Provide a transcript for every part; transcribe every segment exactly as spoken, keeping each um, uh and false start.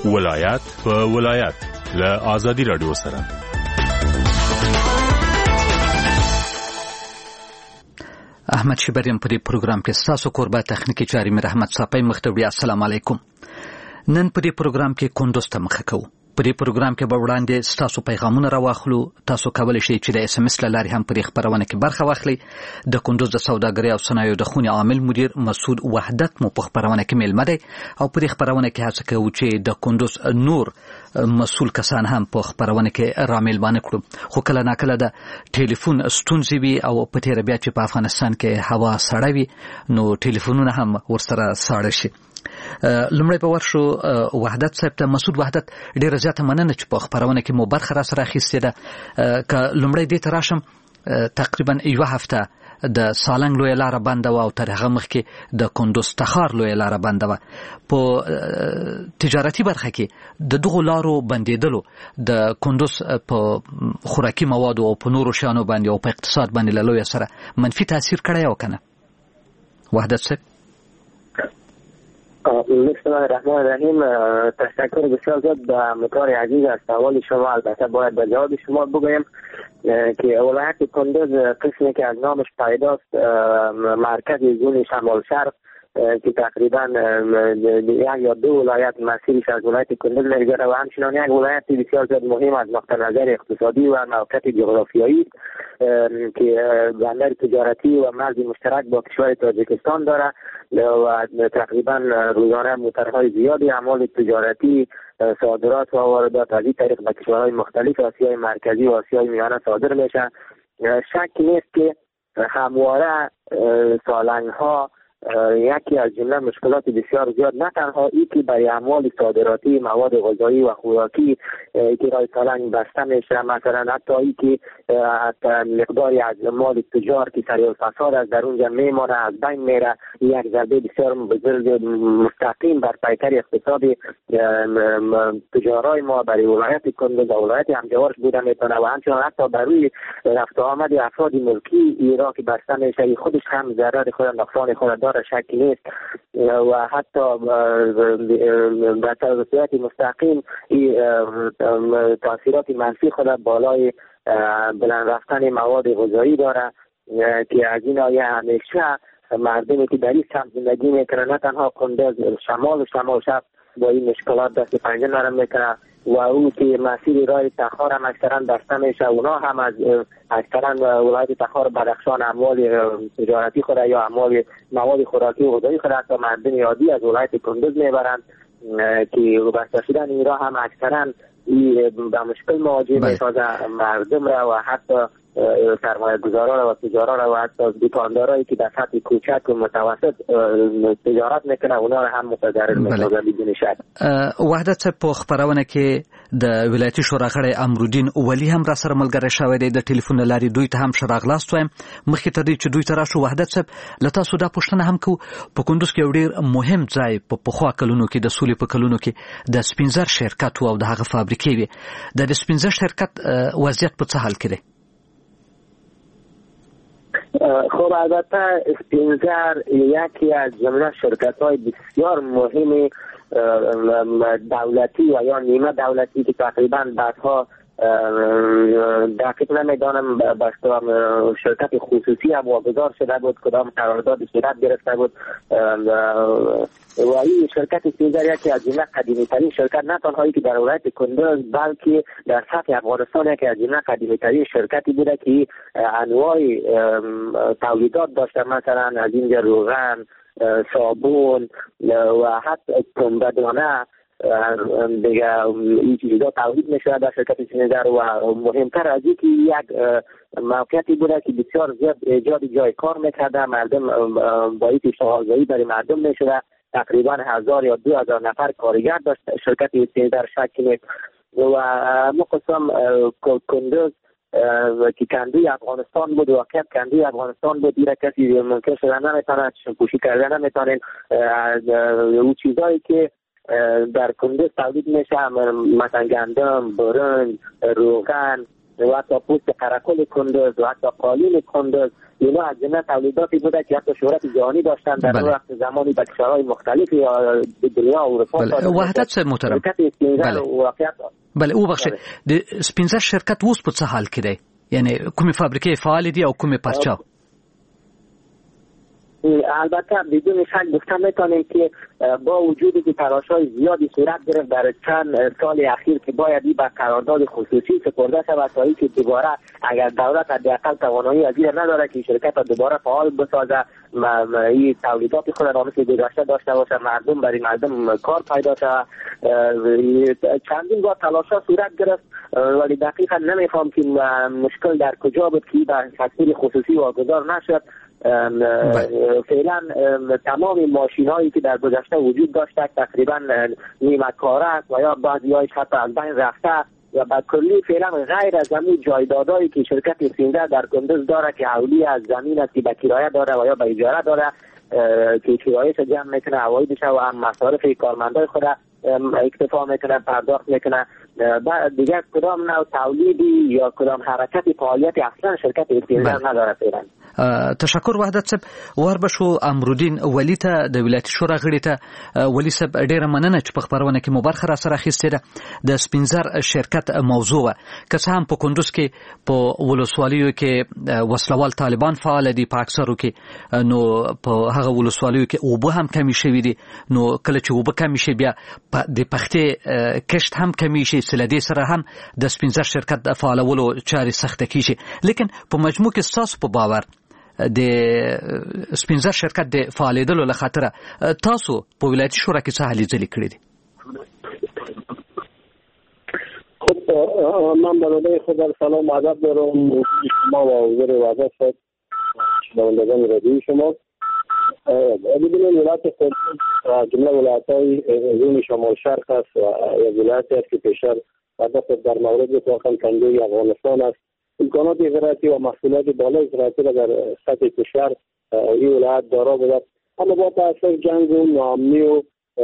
ولایت په ولایت له آزادی رادیو سره. احمد شبریم په دې پروګرام کې ستاسو کوربه تخنیکی چاري مې رحمت صاحب مختوی. السلام علیکم. نن په دې پروګرام کې کندوز ته مخه کوو. په دې پروګرام کې به وړاندې ستاسو پیغامونه راواخلو. تاسو کولی شئ چې د اس ام اس له لارې هم په دې خبرونه کې برخه واخلئ. د کندوز د سوداګرۍ او صنایعو د خونې عامل مدیر مسعود وحدت مو په خبرونه کې میلمه دی او په دې خبرونه کې هڅه کوو چې د کندوز نور مسؤل کسان هم په خبرونه کې رامیلمانه کړو. خو کله ناکله د ټلیفون ستونزې وي او په تیر بیا چې په افغانستان کې هوا سړه وي نو ټلیفونونه هم ورسره ساړه شي. لمړی په ورشو وحدت صاحب ته. مسعود وحدت ډیره زیاته مننه چې په خبرونه کې مو برخه را سره اخیستې ده. که لمړی دې ته راشم، تقریبا یوه هفته د سالنګ لویه لاره بنده وه او تر هغه مخکې د کندوز تخار لویه لاره بنده وه. په تجارتي برخه کې د دغو لارو بندېدلو د کندوز په خوراکي موادو او په نورو شیانو باندې او په اقتصاد باندې له لویه سره منفي تاثیر کړی او که نه وحدت صاحب؟ بسم الله الرحمن الرحیم. تشکر بسیار زیاد به همکار عزیز از سوال شما. البته باید به جواب شما بگویم که ولایت کندوز قسمی که از نامش پیداست مرکز زون شمال شرق که تقریبا یک یا دو ولایت مسیرش از ولایت کندوز میگذره و همچنان یک ولایت بسیار زیاد مهم از نقطه نظر اقتصادی و موقعیت جغرافیایی که بندر تجارتی و مرز مشترک با کشور تاجیکستان داره و تقریبا روزانه موترهای زیادی اعمال تجارتی، صادرات و واردات از این طریق به کشورهای مختلف آسیای مرکزی و آسیای میانه صادر میشه. شک نیست که همواره سالنگ‌ها یکی از جمله مشکلات بسیار زیاد، نه تنها ای که برای اعمال صادراتی مواد غذایی و خوراکی که رای سالنگ بسته میشه، مثلا حتی ای که مقداری از مال تجار که سریع الفساد از در اونجا میمانه از بین میره، یک ضربه بسیار بزرگ مستقیم بر پیکر اقتصاد تجارای ما برای ولایت کندوز و ولایت همجوارش بوده میتونه و همچنان حتی بر روی رفت آمد افراد ملکی ایران که بسته میشه خودش هم ضرر خود نقصان خود داره، شک نیست. و حتی به صورت مستقیم تاثیرات منفی خود بالای بلند رفتن مواد غذایی داره که از این آیه همیشه مردمی که در این سمت زندگی میکنه، نه تنها کندوز، شمال و شمال شب با این مشکلات دست پنجه نرم میکنه و او که مسیر راه تخار هم اکثرا بسته میشه، اونا هم از اکثرا ولایت تخار بدخشان اموال تجارتی خود یا اموال مواد خوراکی و غذایی خود حتی مردم عادی از ولایت کندوز میبرند که بسته شدن این راه هم اکثرا به مشکل مواجه میسازه مردم را و حتی سرمایه گذاران و تجاران و حتی دکاندارایی که در سطح کوچک و متوسط تجارت میکنه اونا را هم متضرر میسازه بدون شک. وحدت صاحب په خبرونه کې د ولایتي شورا غړی امرالدین ولی هم را سره ملګری شوی دی. د ټلیفون له لارې دوی ته هم ښه راغلاست وایم. مخکې تر دې چې دوی ته راشو وحدت صاحب له تاسو دا پوښتنه هم کوو، په کندوز کې یو ډېر مهم ځای په پخوا کلونو کې د سولې په کلونو کې د سپینزر شرکت و او د هغه فابریکې وې. د سپینزر شرکت وضعیت په څه حال کې دی؟ خب البته سپینزر یکی از جمله شرکت های بسیار مهم دولتی و یا نیمه دولتی که تقریبا بعدها دقیق نمیدانم به شرکت خصوصی هم واگذار شده بود، کدام قرارداد صورت گرفته بود و این شرکت سپینزر یکی از جمله قدیمی ترین شرکت نه تنهایی که در ولایت کندوز بلکه در سطح افغانستان یکی از جمله قدیمی ترین شرکتی بوده که انواع تولیدات داشته، مثلا از اینجا روغن، صابون و حتی پنبه‌دانه دیگه این چیزا تولید میشه در شرکت سپینزر و مهمتر از این که یک موقعیتی بوده که بسیار زیاد ایجاد جای کار میکرده، مردم با این اشتغالزایی برای مردم میشده، تقریبا هزار یا دو هزار نفر کارگر داشت شرکت سپینزر شکل و مقسم کندوز که کندوی افغانستان بود، واقعا کندوی افغانستان بود، دیره کسی منکر شدن نمیتونه، پوشی کردن نمیتونه. اون چیزایی که در کندوز تولید میشه مثلا گندم، برنج، روغن و حتی پوست قرقل کندز و حتی قالین کندز، اینا از جمله تولیداتی بوده که حتی شهرت جهانی داشتن در بله. وقت زمانی به کشورهای مختلفی دنیا و اروپا. بله. وحدت صاحب محترم، بله بله او بخشه د سپینزر شرکت اوس په څه حال کې دی؟ یعنی کومې فابریکې فعال دي او کومې پرچاو؟ البته بدون شک گفتن میتونیم که با وجودی که تلاش‌های زیادی صورت گرفت در چند سال اخیر که باید این به قرارداد خصوصی سپرده شود تا اینکه دوباره اگر دولت حداقل توانایی از این نداره که شرکت دوباره فعال بسازه، این تولیدات خود را مثل گذشته داشته باشه، مردم برای مردم کار پیدا شود. چندین بار تلاش‌ها صورت گرفت ولی دقیقا نمیفهم که مشکل در کجا بود که به سکتور خصوصی واگذار نشد. فعلا تمام ماشین هایی که در گذشته وجود داشته تقریبا نیمه کاره است و یا بعضی هایش حتی از بین رفته و به کلی فعلا غیر از همون جایدادهایی که شرکت سپینزر در کندز داره که حولی از زمین است که به کرایه داره و یا به اجاره داره که کرایه‌اش جمع میکنه، عوایدش و هم مصارف کارمندای خود اکتفا میکنه، پرداخت میکنه. دیگه کدام نوع تولیدی یا کدام حرکتی فعالیتی اصلا شرکت سپینزر نداره فعلا. تشکر وحدت صاحب. وربشو امرودین ولی ته د ولایت شورا غړي ته ولی صاحب ډیره مننه چې په خبرونه کې مبارخه را سره اخیستې ده. د سپینزر شرکت موضوع که څه هم په کندوز کې په ولسوالیو کې وسلوال طالبان فعال دي، په اکثرو کې نو په هغه ولسوالیو کې اوبه هم کمی شوي دي، نو کله چې اوبه کمی شي بیا د پختې کشت هم کمی شي، سلدي سره هم د سپینزر شرکت د فعالولو چارې سخته کیږي. لیکن په مجموع کې ستاسو په باور د سپینزر شرکت د فعالیدلو له خاطره تاسو په ولایتي شورا کې څه هلې ځلې کړې دي؟ خب من برای خود سلام ادب دارم شما و حضور وزارت صاحب شنوندگان رادیوی شما. ببینید ولایت کندز جمله ولایت‌های زون شمال شرق است و یک ولایتی است که پیشتر هدف در مورد تاخم کنده افغانستان است. امکانات زراعتی و محصولات بالای زراعتی را در سطح کشور این ولایت دارا بود، اما با تاثیر جنگ و ناامنی و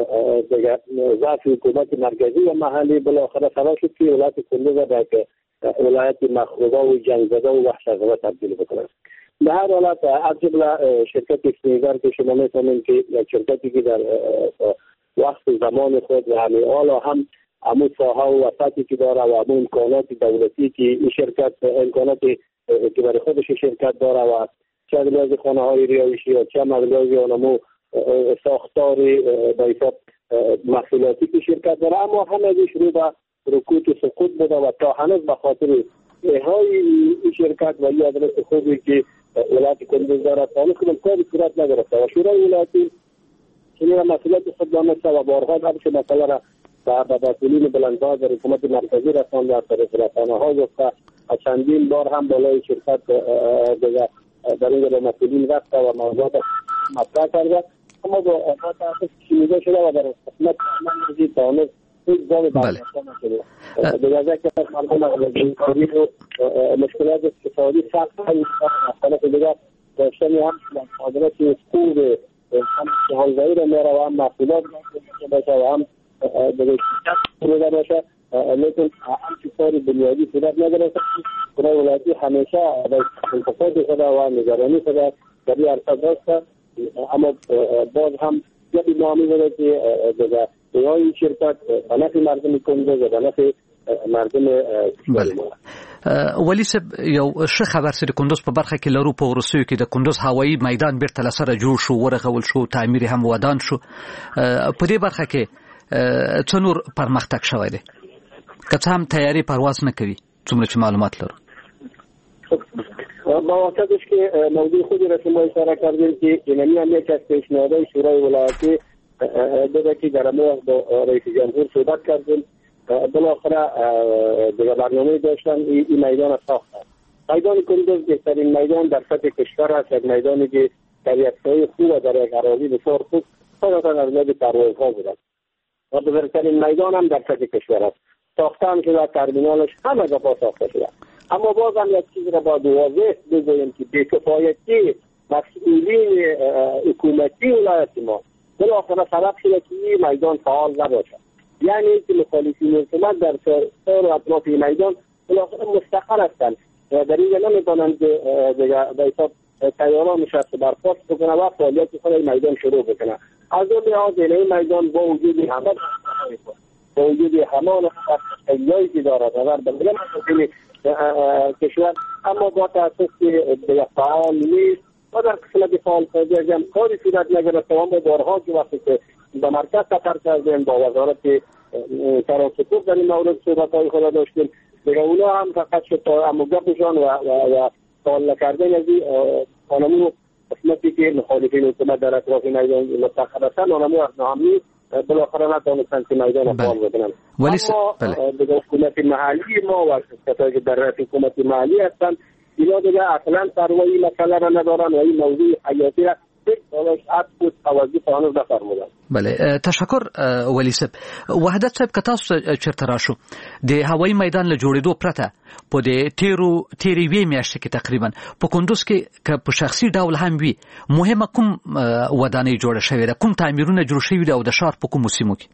ضعف حکومت مرکزی و محلی بالاخره سبب شد که ولایت کندز را به ولایت مخروبه و جنگ زده و وحشت زده تبدیل بکنند. به هر حالت از جمله شرکت سپینزر که شما می‌فهمید که یک شرکتی که در وقت زمان خود و همه حالا هم همون ساحه و وسطی که داره و همون امکانات دولتی که این شرکت امکاناتی که برای خودش شرکت داره و چه از خانه های ریایشی و چه مغلازی آنمو ساختاری به حساب محصولاتی که شرکت داره، اما همه شروع به رکود و سقوط بوده و تا هنوز به خاطر احای این شرکت و این آدرس خوبی که ولایت کندز داره تا کنم کاری صورت نگرفته و شورای ولایتی چنین مسئولیت خود دانسته و بارها درش مسئله را به مسئولین بلندها در حکومت مرکزی رسانده از طریق رسانه‌ها گفته. چندین بار هم بالای شرکت در این به مسئولین رفته و موضوعات مطرح کرده، اما با اساس شنیده شده و در خدمت مرکزی تانست هیچ جایی برگشته نشده. دیگه که مردم اقتصادی و مشکلات اقتصادی سخت هم مسئله دیگه داشتنی هم مقادرات خوب هم حوزه‌ای را میره و هم محصولات باشه و هم دیگه شرکت باشه، لیکن همچی کاری بنیادی صورت نگرفته. برای ولایتی همیشه در انتقاد خود و نگرانی خود در این عرصه داشته، اما باز هم یکی نامی بوده که دیگه دیگه این شرکت به نفع مردم کندز و به نفع مردم کشور. ولی صاحب یو ښه خبر سره کندوز په برخه کې لرو. په وروستیو کې د کندوز هوایي میدان بیرته لسره جوړ شو، ورغول شو، تعمیر هم ودان شو. په دې برخه کې څه نور پرمختګ شوی دی؟ که څه هم تیاری پرواز نه کوي څومره چې معلومات لرو. با واسطش که موضوع خودی را شما اشاره کردیم که اینمی هم یک از پیشنهادهای شورای ولایتی بوده که در امروز با رئیس جمهور صحبت کردیم. بالاخره دیگه برنامه داشتن این میدان ساختن. میدان کندز بهترین میدان در سطح کشور است، یک میدانی که در یک سایه خوب و در یک اراضی بسیار خوب خودتان از لب پروازها بودن و بزرگترین میدان هم در سطح کشور است. ساخته هم شده، ترمینالش همه جا ساخته شده، اما باز هم یک چیز را باید واضح بگوییم که بی‌کفایتی مسئولین حکومتی ولایت ما بالاخره سبب شده که این میدان فعال نباشه. یعنی که مخالفین حکومت در سر و اطراف میدان بالاخره مستقر هستند در اینجا نمیتونند که دیگه به حساب تیارا نشسته برخواست بکنه و فعالیت خود این میدان شروع بکنه. از اون لحاظ این میدان با وجود همه با وجود همه خیلیایی که دارد و در بلگم کشور اما با تاسیس دیگه فعال نیست و در قسمت فعال خارجی هم کاری صورت نگرفت. تمام بارها که وقتی که به مرکز سفر کردیم با وزارت ترانسپورت در این مورد صحبت‌های خود داشتیم دیگه اونا هم فقط شد اما گپشان و و سوال نکردن از این قانون قسمتی که مخالفین حکومت در اطراف میدان مستقر هستند آنمو از نامی بالاخره نتوانستند که میدان فعال بکنن. اما دیگه حکومت محلی ما و شرکت‌هایی که در رأس حکومت محلی هستند اینا دیگه اصلا پروا این مسئله را ندارن و این موضوع حیاتی را بله تشکر ولی صاحب. وحدت صاحب که تاسو چرته راشو د هوایي میدان له جوړېدو پرته په د تیرو تیری وی میاشتې کې تقریبا په کندوز کې که په شخصي ډول هم وي مهمه کوم ودانۍ جوړه شوې ده کوم تعمیرونه جوړ شوي دي او د ښار په کومو سیمو کې؟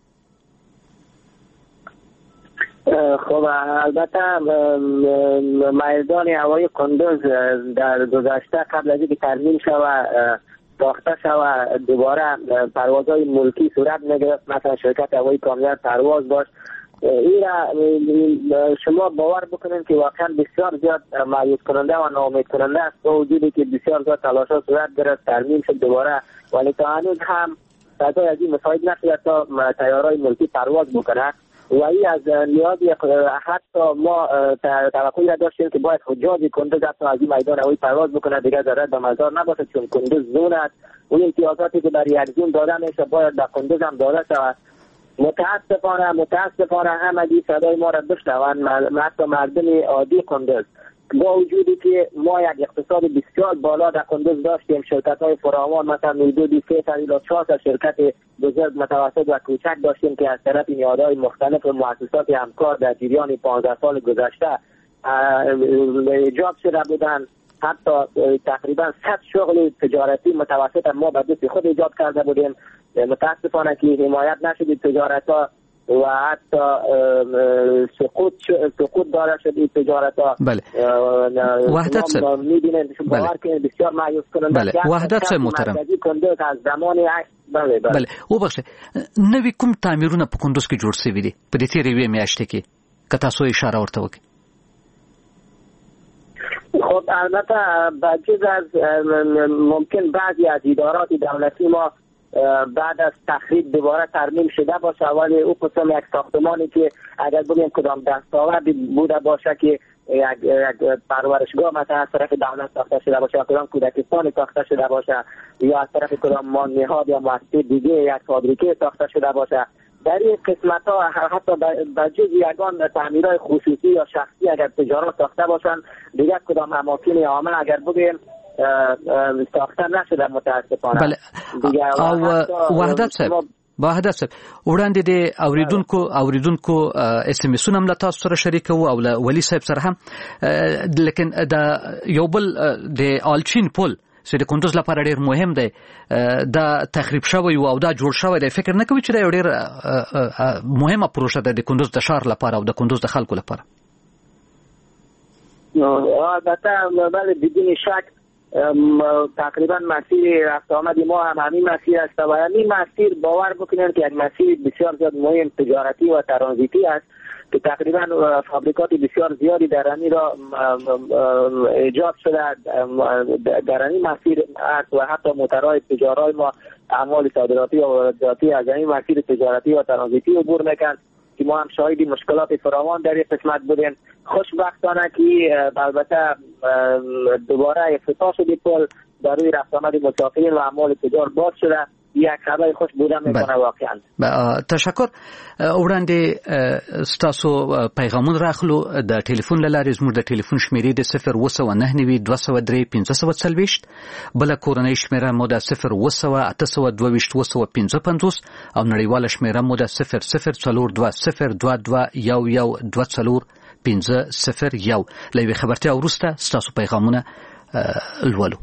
خب البته میدان هوایی کندوز در گذشته قبل از اینکه ترمیم شود ساخته شود دوباره پروازهای ملکی صورت میگرفت، مثلا شرکت هوایی کامیاب پرواز داشت. این را شما باور بکنید که واقعا بسیار زیاد مایوس کننده و ناامید کننده است با وجودی که بسیار زیاد تلاش‌ها صورت گرفت ترمیم شد دوباره، ولی تا هنوز هم صدای از این مساعد نشده تا تیارهای ملکی پرواز بکنه و این از نیازی حتی ما توقعی را داشتیم که باید حجاج کندوز حتی از این میدان هوایی پرواز بکنه دیگه ضرورت به مزار نباشه چون کندوز زون است. اون امتیازاتی که برای یک زون داده میشه باید به کندوز هم داده شود. متاسفانه متاسفانه همگی صدای ما را بشنوند، حتی مردم عادی کندوز، با وجودی که ما یک اقتصاد بسیار بالا در کندوز داشتیم، شرکت های فراوان مثلا حدود سه تا الی چهار تا شرکت بزرگ متوسط و کوچک داشتیم که از طرف نهادهای مختلف و مؤسسات همکار در جریان پانزده سال گذشته ایجاد شده بودند. حتی تقریبا صد شغل تجارتی متوسط ما به دست خود ایجاد کرده بودیم. متاسفانه که حمایت نشد تجارت ها و حتی سقوط سقوط داره شد این تجارت ها. بله وحدت صاحب میبینید باور کنید بسیار مایوس کننده. بله وحدت صاحب محترم کندوز از زمان بله بله وبخښه نوې کوم تعمیرونه په کندوز کې جوړ شوي دي په دې تیرې وې میاشتې کې که تاسو اشاره ورته وکړئ؟ خب البته بجز از ممکن بعضی از ادارات دولتی ما بعد از تخریب دوباره ترمیم شده باشه، ولی او قسم یک ساختمانی که اگر بگیم کدام دستاوردی بوده باشه که یک یک پرورشگاه مثلا از طرف دولت ساخته شده باشه یا کدام کودکستان ساخته شده باشه یا از طرف کدام نهاد یا مؤسسه دیگه یک فابریکه ساخته شده باشه، در این قسمت ها حتی بجز یگان تعمیرهای خصوصی یا شخصی اگر تجارت ساخته باشن دیگر کدام اماکن عامه اگر بگیم ساخته نشده متاسفانه. بله او وحدت صاحب وحدت صاحب وړاندې د اوریدونکو اوریدونکو اس ام اس هم له تاسو سره شریک وو او له ولی صاحب سره هم، لیکن د یو بل د آلچین پل چې د کندوز لپاره ډیر مهم دی دا تخریب شوی او دا جوړ شوی دی، فکر نه کوي چې دا یو ډیر مهمه پروژه ده د کندوز د ښار لپاره او د کندوز د خلکو لپاره؟ البته بله بدون شک تقریبا مسیر رفت آمد ما هم همین مسیر است و همین مسیر باور بکنید که یک مسیر بسیار زیاد مهم تجارتی و ترانزیتی است که تقریبا فابریکات بسیار زیادی در این را ایجاد شده در این مسیر است و حتی موترهای تجاری ما اعمال صادراتی و وارداتی از این مسیر تجارتی و ترانزیتی عبور میکنند که ما هم شاهدی مشکلات فراوان در این قسمت بودیم. خوشبختانه که البته دوباره افتتاح شد پل در روی رفت آمد مسافرین و اعمال تجار باز شده، یک خبر خوش بوده میکنه واقعا. تشکر. وړاندې ستاسو پیغامون راخلو د ټلیفون لاره زموږ د ټلیفون شمیرې د صفر اوه سوه نهه نوي دوه سوه درې پنځه سوه څلوېښت، بله کورنۍ شمیره مو د صفر اوه سوه اته سوه دوه ویشت اوه سوه پنځه پنځوس او نړیواله شمیره مو د صفر صفر څلور دوه صفر دوه دوه یو یو دوه څلور پنځه صفر یو. له یوې خبرتیا وروسته ستاسو پیغامونه لولو.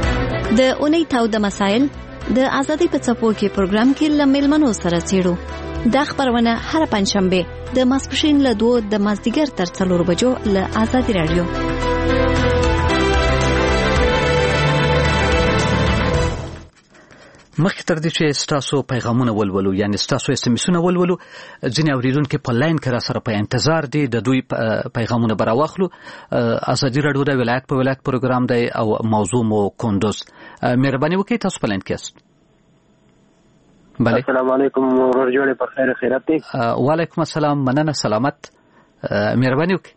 د اونۍ تاوده مسایل د ازادۍ په څپو کې پروګرام کې له میلمنو سره څېړو. دا خبرونه هر پنځشنبه د ماسپښین له دوه د مازدیګر تر څلور بجو له آزادي رادیو. مخکې تر دې چې ستاسو پیغامونه ولولو یعنی ستاسو اس ام اسونه ولولو ځینې اوریدونکو په لاین کې را سره په انتظار دي د دوی پیغامونه براوخلو. آزادي رادیو د ولایت په ولایت پروګرام دی او موضوع مو کندوز. مهرباني وکړئ تاسو په لاین کې یاست. بله السلام علیکم ورور جوړې په خیر خیرات دي. وعلیکم السلام مننه سلامت. مهرباني وکړئ.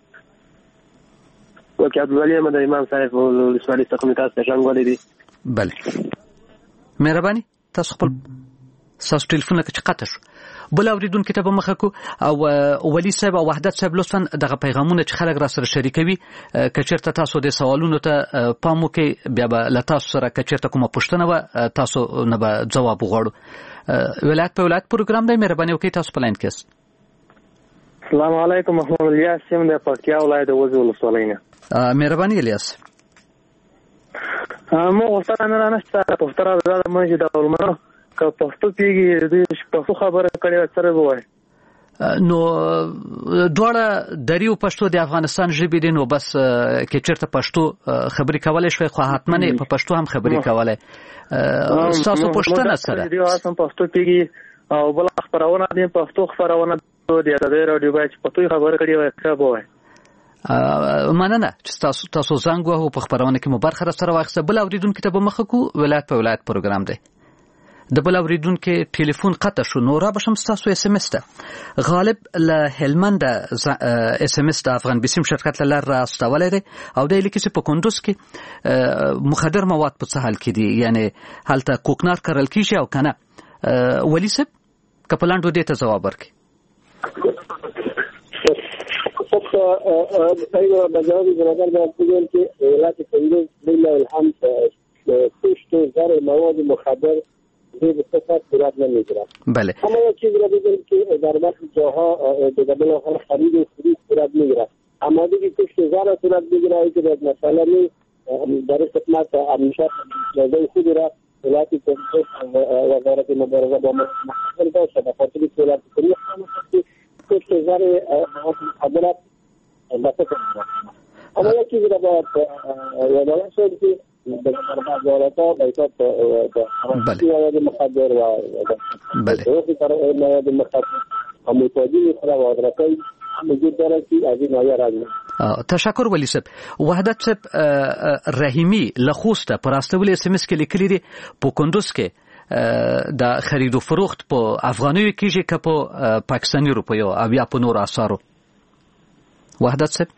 وکړه عبدالولي احمد امام صاحب ولسوالي څخه تاسو ته څنګه دي؟ بله مهرباني تاسو خپل تاسو ټلیفون کې قطع شو بل اوریدونکو ته به مخه کو او ولی صاحب او وحدت صاحب لطفا دغه پیغامونه چې خلک را سره شریکوي کچرته تاسو د سوالونو ته پام وکړئ بیا به له تاسو سره کچرته کومه پوښتنه و تاسو نه به جواب وغواړو. ولایت په ولایت پروګرام دی. مهرباني وکړئ تاسو په لاین کې یاست. السلام علیکم محمد الیاس یم د پکتیا ولایت وزو ولسوالۍ نه. مهرباني الیاس. مو غوښتنه نه نشته پښتو زړه مې د علماء که پښتو پیږي د پښتو خبره کړي سره وای نو دواړه دریو پښتو د افغانستان ژبې دي نو بس کې چیرته پښتو خبرې کولای شي خو حتمنه په پښتو هم خبرې کولای. تاسو پښتنه سره دی اوسم پښتو پیږي او بل خبرونه دي پښتو خبرونه د دې رادیو باندې پښتو خبره کړي وای ښه وای. مننه چې تاسو تاسو زنګ وهو په خبرونه کې مو برخه سره واخیسته. بل اوریدونکو ته به مخه کو ولایت په ولایت پروګرام دی. د بل اوریدونکو ټلیفون قطع شو نو را بشم تاسو اس ام اس ته غالب له هلمند اس ام اس د افغان بسیم شرکت لار راستولې دي او د لیکي چې په کندوز کې مخدر مواد په څه حال کې دي یعنی هلته کوکنار کرل کیږي او کنه. ولی صاحب کپلاندو دې ته جواب ورکړي. ايوه بجاوب برادر باید بگم که ولایت کندوز لله الحمد پشت زر مواد مخدر زیر صفت صورت نمیگیرد. بله اما یک چیز را بگم که در بعضی جاها به قبل خرید و فروش صورت میگیرد اما دیگه پشت زر صورت بگیرد که مثلا در خدمت همیشه جزای خود را ولایت کندوز وزارت مبارزه با مخدر باشه به خاطر ولایت کندوز پشت زر مخدرات بسته کنید. اما یک چیزی را باید یادآور شد که در بازارها بیشتر مواد مخدر و فروش مواد مخدر و متاجر خود وادرکای وجود دارد که از این ناحیه راځي. تشکر ولی صاحب. وحدت صاحب رحیمی لخوسته پراستول اس ام اس کې لیکلي دي په کندوز کې د خرید و فروخت په افغانیو کېږي که په پاکستاني روپیو او یا په نور اسعارو. وحدت صاحب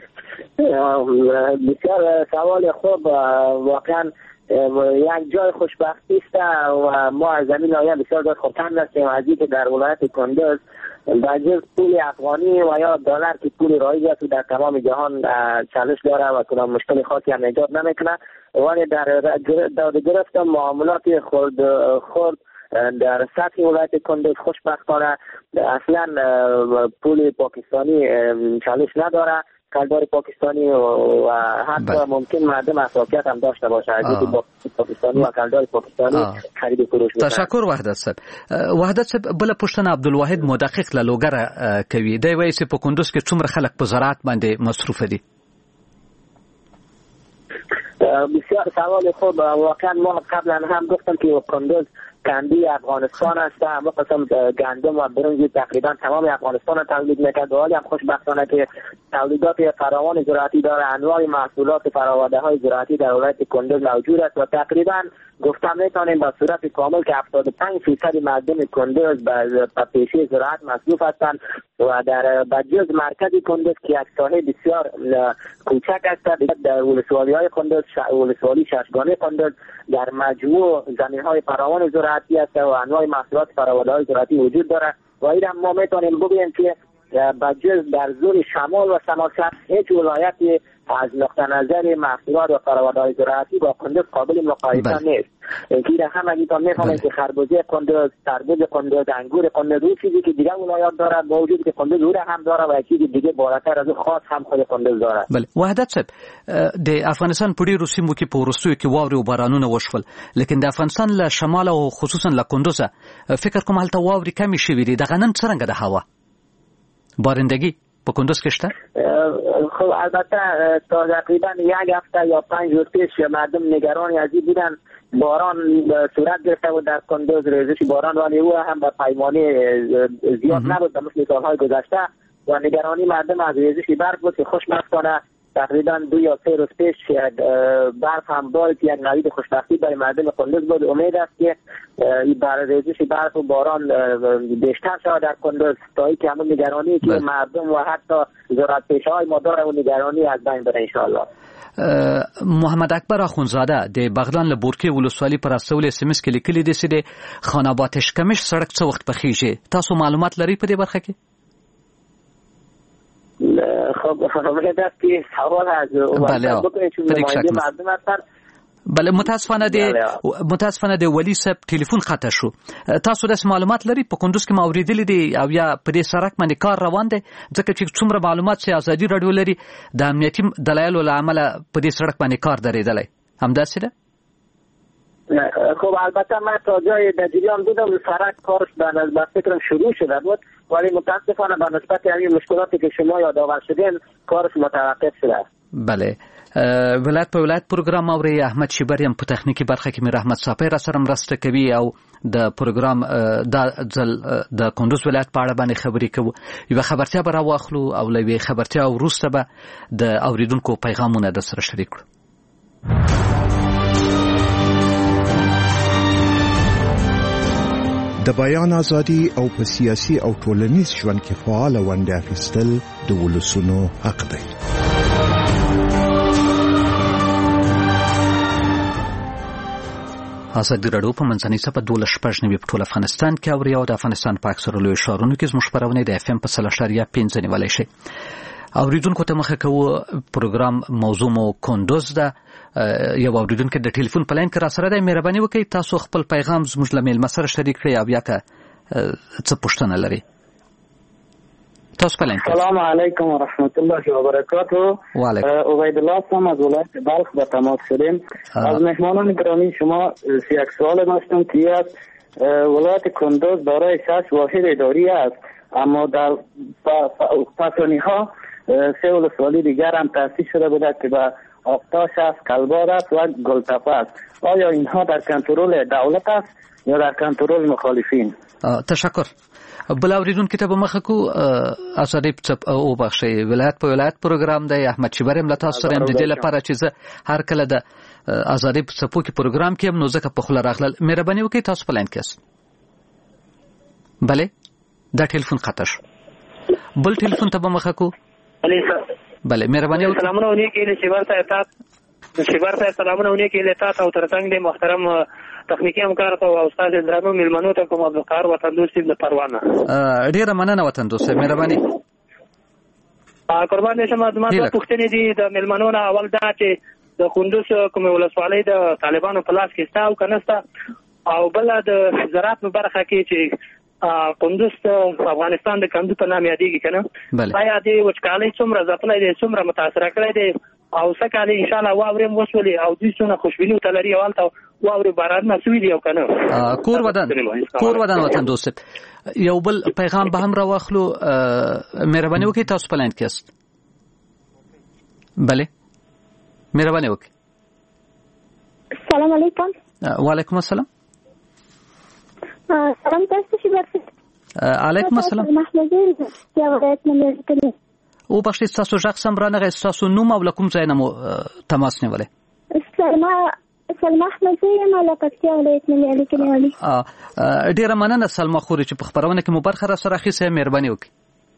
بسیار سوال خوب. واقعا یک جای خوشبختی است و ما از زمین آیا بسیار داد خوبتن هستیم از اینکه در ولایت کندوز بجز پول افغانی و یا دلار که پول رایج است در تمام جهان چالش داره و کدام مشکل خاصی هم ایجاد نمیکنه ولی در داد گرفت معاملات خرد خرد در سطح ولایت کندوز خوشبختانه اصلا پول پاکستانی چالش نداره. کلدار پاکستانی و حتی ممکن مردم اساکیت هم داشته باشه از اینکه پاکستانی و کلدار پاکستانی خرید و فروش میکنن. تشکر وحدت صاحب. وحدت صاحب بل پښتنه عبدالواحد مدقق له لوګره کوي دی وایي چې په کندوز کې څومره خلک په زراعت باندې مصروف دي. بسیار سوال خوب. واقعا ما قبلا هم گفتم که کندوز کندی افغانستان است. اما قسم گندم و برنج تقریبا تمام افغانستان تولید میکرد. ولی هم خوشبختانه که تولیدات فراوان زراعتی داره. انواع محصولات فراورده های زراعتی در ولایت کندوز موجود است و تقریبا گفتم میتونیم با صورت کامل که هفتاد و پنج درصد مردم کندوز به پیشه زراعت مصروف هستند و در بجز مرکز کندوز که یک ساحه بسیار کوچک است در ولسوالی های کندوز ولسوالی ششگانه کندوز در مجموع زمین های فراوان زراعتی است و انواع محصولات فراورده های زراعتی وجود داره و این ما میتونیم بگوییم که بجز در زون شمال و شمال شرق هیچ ولایتی از نقطه نظر محصولات و فرآورده‌های زراعتی با کندوز قابل مقایسه نیست. کی هم اگه میفهمن که خربوزه کندوز، تربوز کندوز، انگور کندوز، اون چیزی که دیگه ولایات داره موجود که کندوز او هم داره و چیزی دیگه بالاتر از خاص هم خود کندوز داره. بله وحدت صاحب د افغانستان په ډیرو سیمو کې په وروستیو کې واورې او بارانونه وشول، لیکن د افغانستان له شمال او خصوصا له کندوز فکر کوم هلته واورې کمی شوې دي. دغه نن څرنګه د هوا بارندگی په کندوز کې شته؟ خب البته تا تقریبا یک هفته یا پنج روز پیش مردم نگران از این بودن باران صورت گرفته بود در کندوز، ریزش باران، ولی او هم به پیمانه زیاد نبود مثل سالهای گذشته و نگرانی مردم از ریزش برف بود که خوشبختانه تقریبا دو یا سه روز پیش برف هم بارید، یک نوید خوشبختی برای مردم کندوز بود. امید است که برای ریزش برف و باران بیشتر شود در کندوز تا اینکه همون نگرانی که مردم و حتی زراعت‌پیشه‌های ما داره و نگرانی از بین بره انشاءالله. محمد اکبر اخونزاده د بغلان له بورکې ولسوالۍ پر استول اس ام اس کې لیکلي دي چې د خاناباد اشکمش سړک څه وخت پخېږي. تاسو معلومات لرئ په دې برخه کې؟ خب خبره ده که سوال از بله بکنید چون نماینده مردم هستن. بله متاسفانه د متاسفانه د ولی صاحب ټلیفون قطع شو. تاسو د معلومات لري په کندوز کې موریدل دي او یا په دې سړک باندې کار روان دی؟ ځکه چې څومره معلومات چې ازادي رادیو لري د امنیتي دلایلو له امله په دې سړک باندې کار درېدلی همداسې ده؟ خب البته من تا جای در جریان بودم سرک کارش به فکرم شروع شده بود ولی متاسفانه به نسبت همین مشکلاتی که شما یادآور شدین کارش متوقف شده. بله ولایت په ولایت پروګرام اوري احمد شیبر هم په تخنیکی برخه کې مې رحمت صافی را سره مرسته کوي او د پروګرام د ځل د کندوز ولایت په اړه باندې خبرې کوو. یو خبرتیا به راواخلو او لوي خبرتیا وروسته به د اوریدونکو پیغامونه د سره شریک کړو. د بیان ازادي او په سیاسي او ټولنیز ژوند کې فعال ونډه اخیستل د ولسونو حق دی. ازادي راډیو په منځنۍ سپه دولس شپږ نوي په ټول افغانستان کې اوري او د افغانستان په اکثره لوی ښارونو کې زموږ خپرونه د اف ام په سل اشاریه پنځه نیولای شي. اوریدونکو ته مخه کوو پروګرام موضوع مو کندوز ده. یو اوریدونکو د ټلیفون په لاین کې را سره دی، مهرباني وکړئ تاسو خپل پیغام زموږ له میلمه سره شریک کړئ او یا که څه پوښتنه لرئ. تاسو په لاین کې. السلام علیکم و رحمت الله و برکاته. وعلیکم. عبید الله هستم از ولایت بلخ به تماس شدیم. از مهمانان گرامی شما یک سوال داشتم که از ولایت کندوز دارای شش واحد اداری است، اما در پسانی ها سه ولسوالی دیگر هم تأسیس شده بوده که به آفتاش است، کلبار است و گلتپه است. آیا اینها در کنترل دولت است یا در کنترل مخالفین؟ تشکر. بل اوریدونکو ته به مخه کو ازادي او بخشي ولایت په ولایت پروګرام دی. احمد شیبر هم لته سره هم د دې لپاره چې زه هر کله د ازادي په سپو کې پروګرام کې هم نو ځکه په خله راغلل. مهرباني وکړئ تاسو په لاین کې است. بله دا ټلیفون قطع شو. بل ټلیفون ته به مخه کو. بله مهرباني وکړئ. سلامونه ونی کې شیبر ته اطاعت شیبر ته سلامونه ونی کې اطاعت او ترڅنګ د محترم تخنیکی همکار ته او استاد درنو ملمنو ته کوم عبدالقهار وطن دوست د پروانه. ډیره مننه وطن دوست، مهرباني. قربان شم زما د پښتنې دي د ملمنو نه اول دا چې د کندوز کوم ولسوالۍ د طالبانو په لاس کې ستا او کنهستا او بل د زراعت په برخه کې چې کندوز افغانستان د کندو په نام یادېږي کنه. آیا د وچکالۍ څومره ځپلې دي څومره متاثر کړی دی او څه کالي ان شاء الله واورم وسولي او دوی څونه خوشبینی تلري والته واوري باران نسوي دی او کنه. کور ودان کور ودان وطن دوست. یو بل پیغام به هم راوخلو. مهرباني وکړئ تاسو په لاین کې است. بله مهرباني وکړئ. السلام علیکم. وعلیکم السلام. سلام تاسو شي برخه. علیکم السلام. محمدین یا ولایت ملي او بخشي تاسو ځخ سم رانغه تاسو نوم او لکم ځای نه تماس نیولې. سلمہ سلمہ احمد یم له پکتیا ولایت ملي لیکنه. ا ډیره مننه سلمہ خوري چې په خبرونه کې مو برخه را سره اخیسه. مهرباني وکړئ.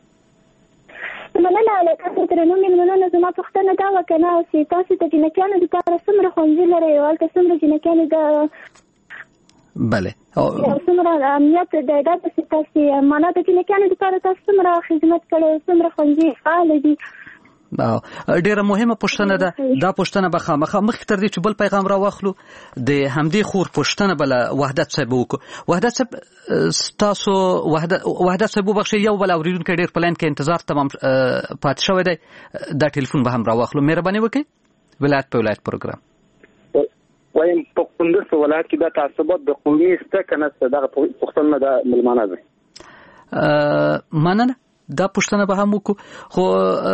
مننه له تاسو تر نو مننه زما پښتنه دا وکنه چې تاسو ته جنکانو د تاسو سمره خونځي لري او تاسو سمره جنکانو د بله او سمره امنیت د ادارې په تاسو معنا د جنکانو د تاسو سمره خدمت کړي سمره خونځي فعال دي ډیره مهمه پوښتنه ده. دا پوښتنه به خامخا مخکې تر دې چې بل پیغام را واخلو د همدې خور پوښتنه بل وحدت صاحب وکړو. وحدت صاحب تاسو وحدت وحدت صاحب وبخښئ یو بل اوریدونکو ډیر پلان کې انتظار تمام پات شوی دی. دا ټلیفون به هم را واخلو. مهرباني وکړئ. ولایت په ولایت پروګرام وایم په کندوز ولایت کې د تعصبات د قومي سته کنه دغه پښتون د ملمانه ده. مننه. دا پښتنه به هم وکړو. خو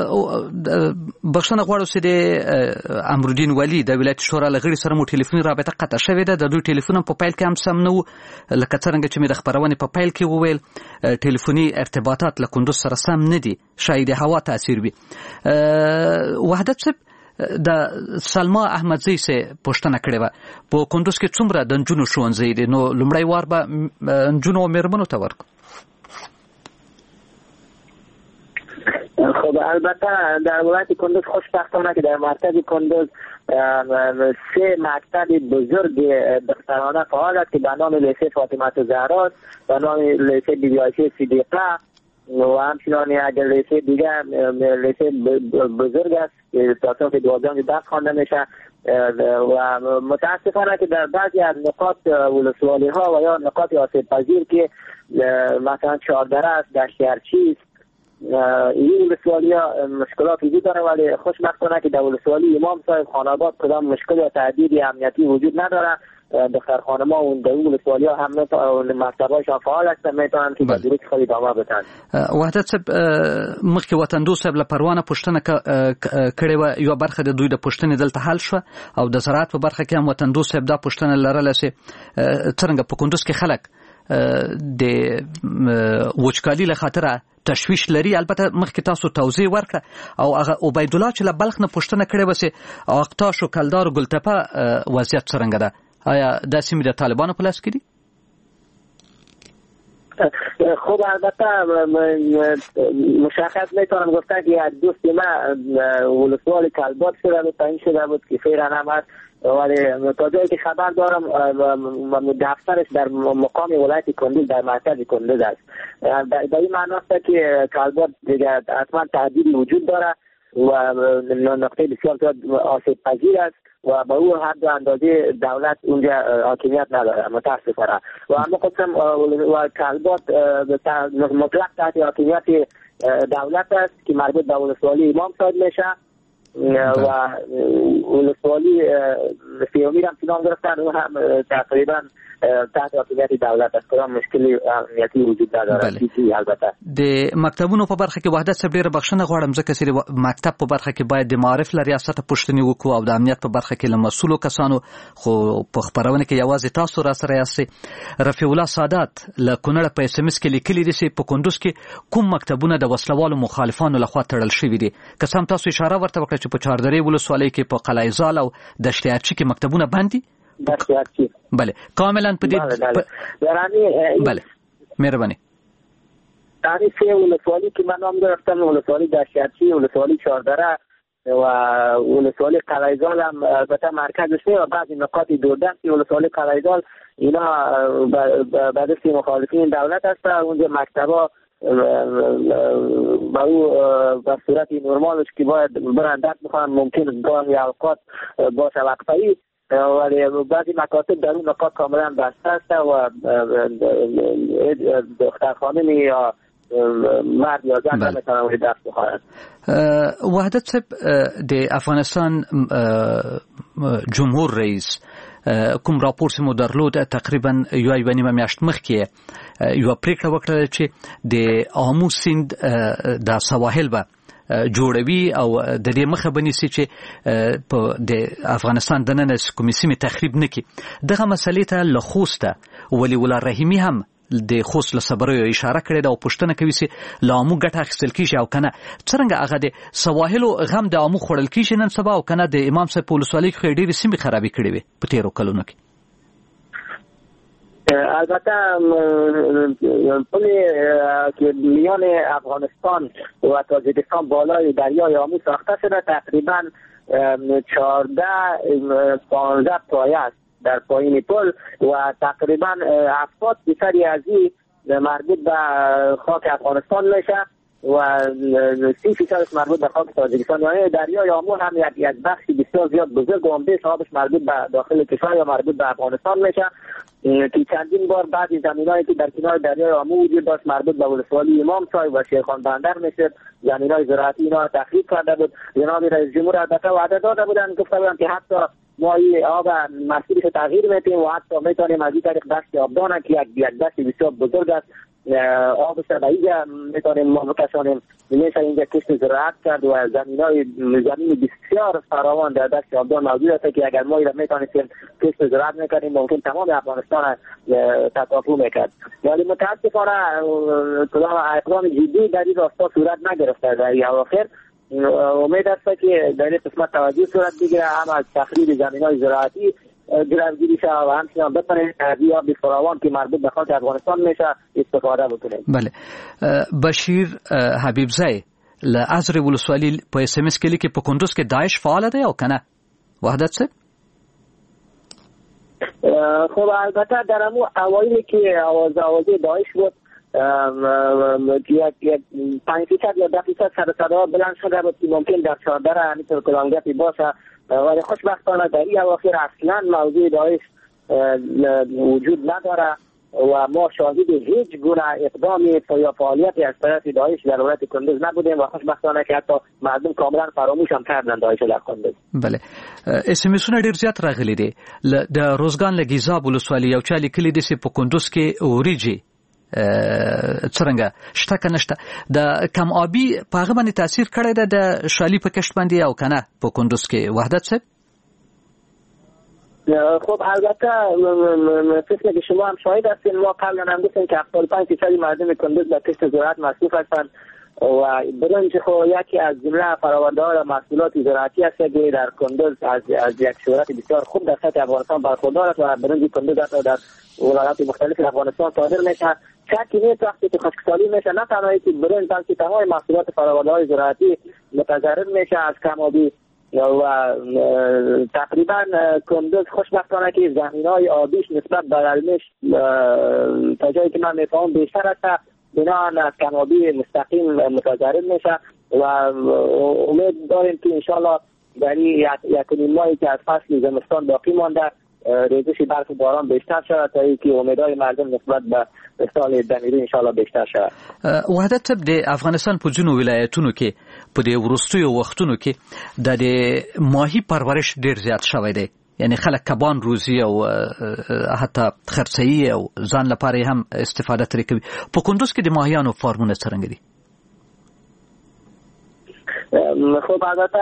بخښنه غواړو چې د امرالدین ولی د ولایت شورا له غړي سره مو ټلیفوني رابطه قطع شوې ده. د دوی ټلیفون په پیل کې هم سم نه و، لکه څرنګه چې مې د خبرونې په پیل کې وویل ټلیفوني ارتباطات له کندوز سره سم نه دي، شاید هوا تاثیر وي. وحدت صاحب د سلما احمدزی سه پوښتنه کړې و په کندوز کې څومره د نجونو ښوونځي دي، نو لومړی وار به نجونو او میرمنو ته ورکړو. خب البته در ولایت کندوز خوشبختانه که در مرکز کندوز سه مکتب بزرگ دخترانه فعال است که به نام لیسه فاطمه الزهرا است، به نام لیسه بیبی عایشه صدیقه و همچنان یک لیسه دیگر لیسه بزرگ است که تا صنف دوازدهم درس خوانده میشه و متاسفانه که در بعضی از نقاط ولسوالی ها و یا نقاط آسیب پذیر که مثلا چهاردره است، دشت ارچی است، این ولسوالی ها مشکلات وجود داره، ولی خوشبختانه که در ولسوالی امام صاحب خاناباد کدام مشکل یا تعدیل امنیتی وجود نداره. دختر خانم ها و در اون ولسوالی ها هم مکتبایشان فعال هستن، میتونن که به دروس خود ادامه بدن. وحدت صاحب مخکې وطندوس صاحب له پروانه پوښتنه کړې وه، یوه برخه د دوی د پوښتنې دلته حل شوه او د زراعت په برخه کې هم وطندوس صاحب دا پوښتنه لرله چې څرنګه په کندوز کې خلک د وچکالي له خاطره تشویش لري. البته مخکې تاسو توضیح ورکړه او هغه عبید الله چې له بلخ نه پوښتنه کړې و چې اقتاش او کلدار او ګلتپه وضعیت څرنګه ده، آیا دا سیمې د طالبانو په لاس کې دي؟ خب البته مشخص میتونم گفتن که از دو سیمه ولسوال کلبات شده بود، تعیین شده بود که فعلا هم هست، ولی تا جایی که خبر دارم دفترش در مقام ولایت کندوز در مرکز کندوز است. در این معنی است که کلبات دیگه حتما تهدیدی وجود داره و نقطه بسیار آسیب پذیر است و با او حد و اندازه دولت اونجا حاکمیت نداره متاسفانه. و اما خودم و کلبات مطلق تحت حاکمیت دولت است که مربوط به ولسوالی امام صاحب میشه و ولسوالی سیومی هم چنان گرفتن و هم تقریبا تحت حاکمیت دولت است. کدام مشکلی امنیتی وجود نداره. البته د مکتبونو په برخه کې وحدت صاحب ډیره بخښنه غواړم ځکه چې مکتب په برخه کې باید د معارف له ریاست پوښتنې وکړو او د امنیت په برخه کې له مسؤلو کسانو، خو په خبرونه کې یوازې تاسو را سره یاستئ. رفیع الله سادات له کونړه په اس ام اس کې لیکلي دي چې په کندوز کې کوم مکتبونه د وسلوالو مخالفانو لخوا تړل شوي دي. که سم تاسو اشاره ورته وکړه چې په چهاردرې ولسوالۍ کې په قلعه زال او دشت ارچي کې مکتبونه بند دي. دشت ارچي بله کاملا په دې بله مهرباني یعنی سه ولسوالی که من نام گرفتم، ولسوالی دشت ارچی، ولسوالی چهاردره و ولسوالی قلعه زال هم البته مرکزش و بعضی نقاط دوردست ولسوالی قلعه زال اینا به دست مخالفین دولت هست. اونجا مکتبا با او به صورت نرمالش که باید برندت بخوان ممکن گاهی اوقات باشه وقفه‌ای، ولی بعضی مکاتب در اون نقاط کاملا بسته است و دختر خانمی یا مرد یا زن نمیتونن ولی دست بخورن. وحدت صاحب د افغانستان جمهور رئیس کوم راپور چې مو درلود تقریبا یو یو نیمه میاشت مخکې یو پریکړه وکړه چې د آمو سیند د سواحل به جوړوي او د دې مخه بنیسي چې په د افغانستان د نن کومې سیمې تخریب نکړي. دغه مسلې ته له خوسته ولی الله رحیمي هم د خوست له صبرو اشاره کړې ده او پوښتنه کوي چې له آمو ګټه اخیستل کیږي او کنه څرنګه هغه د سواحلو غم د آمو خوړل کیږي نن سبا او کنه د امام صاحب په ولسوالۍ کې ډېرې سیمې خرابې کړې وې په تیرو کلونو کې. البته پل که میان افغانستان و تاجیکستان بالای دریای آمو ساخته شده تقریبا چهارده پانزده پایه است در پایین پل و تقریبا هفتاد فیصدی از این مربوط به خاک افغانستان میشه و سی فیصدش مربوط به خاک تاجیکستان. یعنی دریای آمو هم یک یک بخشی بسیار زیاد بزرگ و عمده حسابش مربوط به داخل کشور یا مربوط به افغانستان میشه که چندین بار بعضی زمینایی که در کنار دریای آمو وجود داشت مربوط به ولسوالی امامسای و شیرخان بندر میشه، زمینای زراعتی اینا تخریب کرده بود. جناب رئیس جمهور البته وعده داده بودن، گفته بودن که حتی ما این آب مسیرش تغییر میدیم و حتی میتونیم از این طریق دشت آبدان که یک یک دشت بسیار بزرگ است آبش به اینجا میتونیم ما بکشانیم. میشه اینجا کشت زراعت کرد و زمینای زمین بسیار فراوان در دشت آبدان موجود است که اگر ما این میتونیم کشت زراعت میکنیم ممکن تمام افغانستان تکاپو میکرد. ولی متاسفانه کدام اقدام جدی در این راستا صورت نگرفته. در این اواخر امید است که در این قسمت توجه صورت بگیره، هم از تخریب زمینای زراعتی جلوگیری شود و همچنین بتونیم از این آب فراوان که مربوط به خاک افغانستان میشه استفاده بکنیم. بله. بشیر حبیبزی له ازر ولسوالی په اس ام اس کې لیکي په کندوز کې داعش فعال دی او کنه وحدت صاحب؟ خب البته در امو اوایلی که آواز آوازی داعش بود یک پنج فیصد یا ده فیصد سر صدا بلند شده بود که ممکن در چهارده همینطور کلانگتی باشه، ولی خوشبختانه در این اواخر اصلا موضوع داعش وجود نداره و ما شاهد هیچ گونه اقدامی یا فعالیتی از طرف داعش در ولایت کندوز نبودیم و خوشبختانه که حتی مردم کاملا فراموش هم کردن داعش در کندوز. بله. اس ام اسونه ډیر زیات راغلي دي. د روزګان لګیزاب ولسوالۍ یو چا لیکلي دي چې په کندوز کې اوریجي څرنګه شته که نشته د کم آبي په هغه باندې تاثیر کړی ده د شالي په کښت باندې او کنه په کندوز کې وحدت صاحب؟ خب البته قسمی که شما هم شاهد هستین، ما قبلا هم گفتیم که هفتاد و پنج فیصد مردم کندوز به کشت زراعت مصروف هستند و برنج خو یکی از جمله فرآورده‌های محصولات زراعتی است که در کندوز از از یک شهرت بسیار خوب در سطح افغانستان برخوردار است و برنج کندوز حتی در ولایات مختلف افغانستان صادر میشه. شکی نیست وقتی که خشکسالی میشه نه تنها اینکه برنج بلکه تمام محصولات فرآورده‌های زراعتی متضرر میشه از کم‌آبی و تقریبا کندوز خوشبختانه که زمینای آبیش نسبت به علمش تا جایی که من میفهم بیشتر است، بنابراین از کم‌آبی مستقیم متضرر میشه و امید داریم که انشالله در این یک نیم ماهی که از فصل زمستان باقی مانده ریزش برف و باران بیشتر شود تا اینکه امیدهای مردم نسبت به سال دمیری انشالله بیشتر شود. وحدت د افغانستان په ځینو ولایتونو کې په دې وروستیو وختونو کې د ماهی پرورش ډیر زیات شوی دی، یعنی خلک کبان روزي او حتی خرڅوي او ځان لپاره هم استفاده ترې کوي. په کندوز کې د ماهیانو فارمونه څرنګه دي؟ خب البته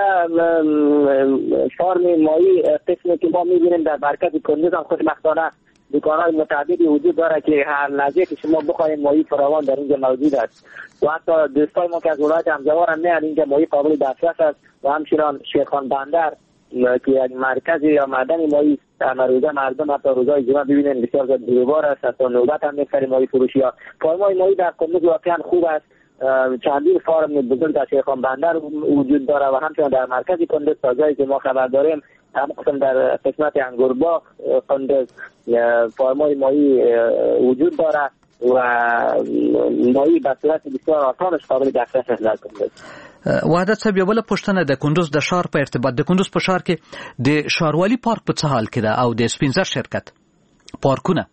فارم ماهی قسمی که ما میبینیم در مرکز کندوز هم خوشبختانه دکان‌های متعددی وجود داره که هر لحظه که شما بخواید ماهی فراوان در اینجا موجود است و حتی دوستای ما که از ولایت همزوار هم میاد اینجا ماهی قابل دسترس است و همچنان شیرخان بندر که یک مرکز یا معدن ماهی در روزه مردم حتی روزهای جمعه ببینید بسیار زیاد بیروبار است، حتی نوبت هم می‌خریم ماهی فروشی ها. فارم‌های ماهی در کندوز واقعا خوب است، چندین فارم بزرگ در شیرخان بندر وجود داره و همچنان در مرکز کندوز تا جایی که ما خبر داریم هم قسم در قسمت انگورباغ کندوز فارم‌های ماهی وجود داره و ماهی به صورت بسیار آسانش قابل دسترس است در کندوز. وحدت صاحب یو بل پوښتنه د کندوز د ښار په ارتباط د کندوز په ښار کې د ښاروالي پارک په څه حال کې ده او د سپینزر شرکت پارکونه؟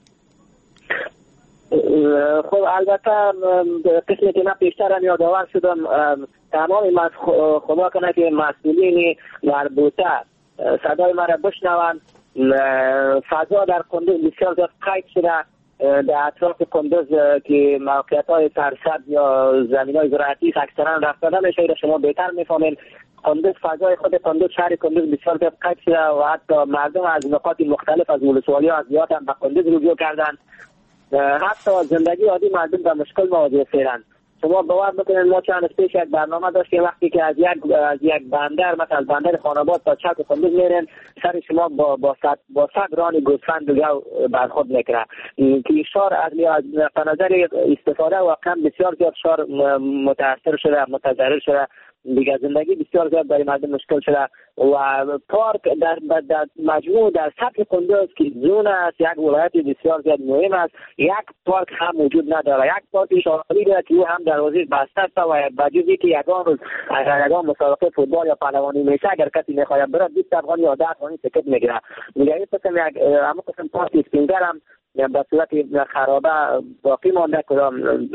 خب البته قسمی که من پیشتر هم یادآور شدم تمام من خدا کنه که مسئولین مربوطه صدای من را بشنوند. فضا در کندوز بسیار زیاد قید شده، در اطراف کندوز که موقعیت های سرسبز یا زمین های زراعتی اکثرا رفتاده میشه، شما بهتر میفهمین. کندوز فضای خود کندوز شهر کندوز بسیار زیاد قید شده و حتی مردم از نقاط مختلف از ولسوالی ها از دیهات هم به کندوز رجوع کردن. حتی زندگی عادی مردم به مشکل مواجه فعلا. شما باور بکنید ما چند پیش یک برنامه داشتیم وقتی که از یک از یک بندر مثلا بندر خاناباد تا چک کندوز میرن سر شما با با صد با صد ران گوسفند دیگه برخورد میکنه که شهر از نظر استفاده واقعا بسیار زیاد شهر متاثر شده متضرر شده دیگه زندگی بسیار زیاد برای مردم مشکل شده و پارک در, در مجموع در سطح کندوز که زون است، یک ولایت بسیار زیاد مهم است، یک پارک هم وجود نداره. یک پارک شاهی داره که او هم دروازه بسته است و بجز که یگان روز اگر یگان مسابقه فوتبال یا پهلوانی میشه، اگر کسی میخواید بره بیست افغانی یا ده افغانی تکت میگیره. دیگه این قسم یک همون قسم پارک اسپینگر هم به صورت خرابه باقی مانده، کدام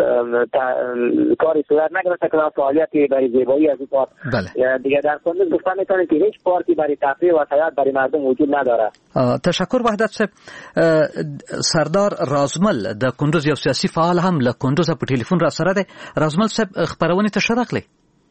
کاری صورت نگرفته، کدام فعالیتی برای زیبایی از این پارک. بله. دیگه در کندوز گفتن میتونیم که هیچ پارکی برای تفریح و سیاحت برای مردم وجود نداره. تشکر وحدت صاحب. سردار رازمل د کندوز یو سیاسي فعال هم له کندوز په ټلیفون را سره دی. رازمل صاحب خبرونه ته ښه راغلی.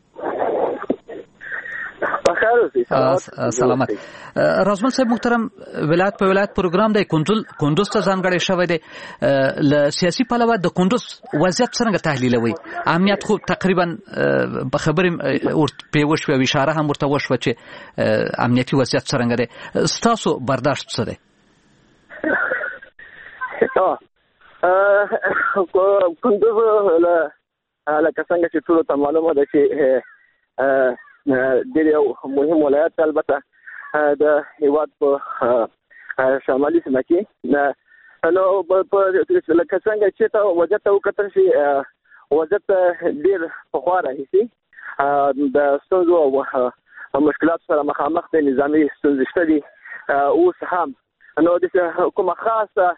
سلامت. رازمل صاحب محترم، ولایت په ولایت پروګرام دی کندوز ته ځانګړی شوی دی. له سیاسي پلوه د کندوز وضعیت څنګه تحلیلوي؟ امنیت خو تقریبا په خبرې پې وشوې او اشاره هم ورته وشوه چې امنیتي وضعیت څرنګه دی. ستاسو برداشت څه دی؟ کندوز لکه څنګه چې ټولو ته معلومه ده چې ډېر یو مهم ولایت دی، البته د هېواد په شمالي سیمه کې. نو لکه څنګه چې ته وضعیت ته وکتل شي، وضعیت ډېر پخوا راهیسې د ستونزو او مشکلاتو سره مخامخ دی، نظامي ستونزې شته دي اوس هم. نو د کومه خاصه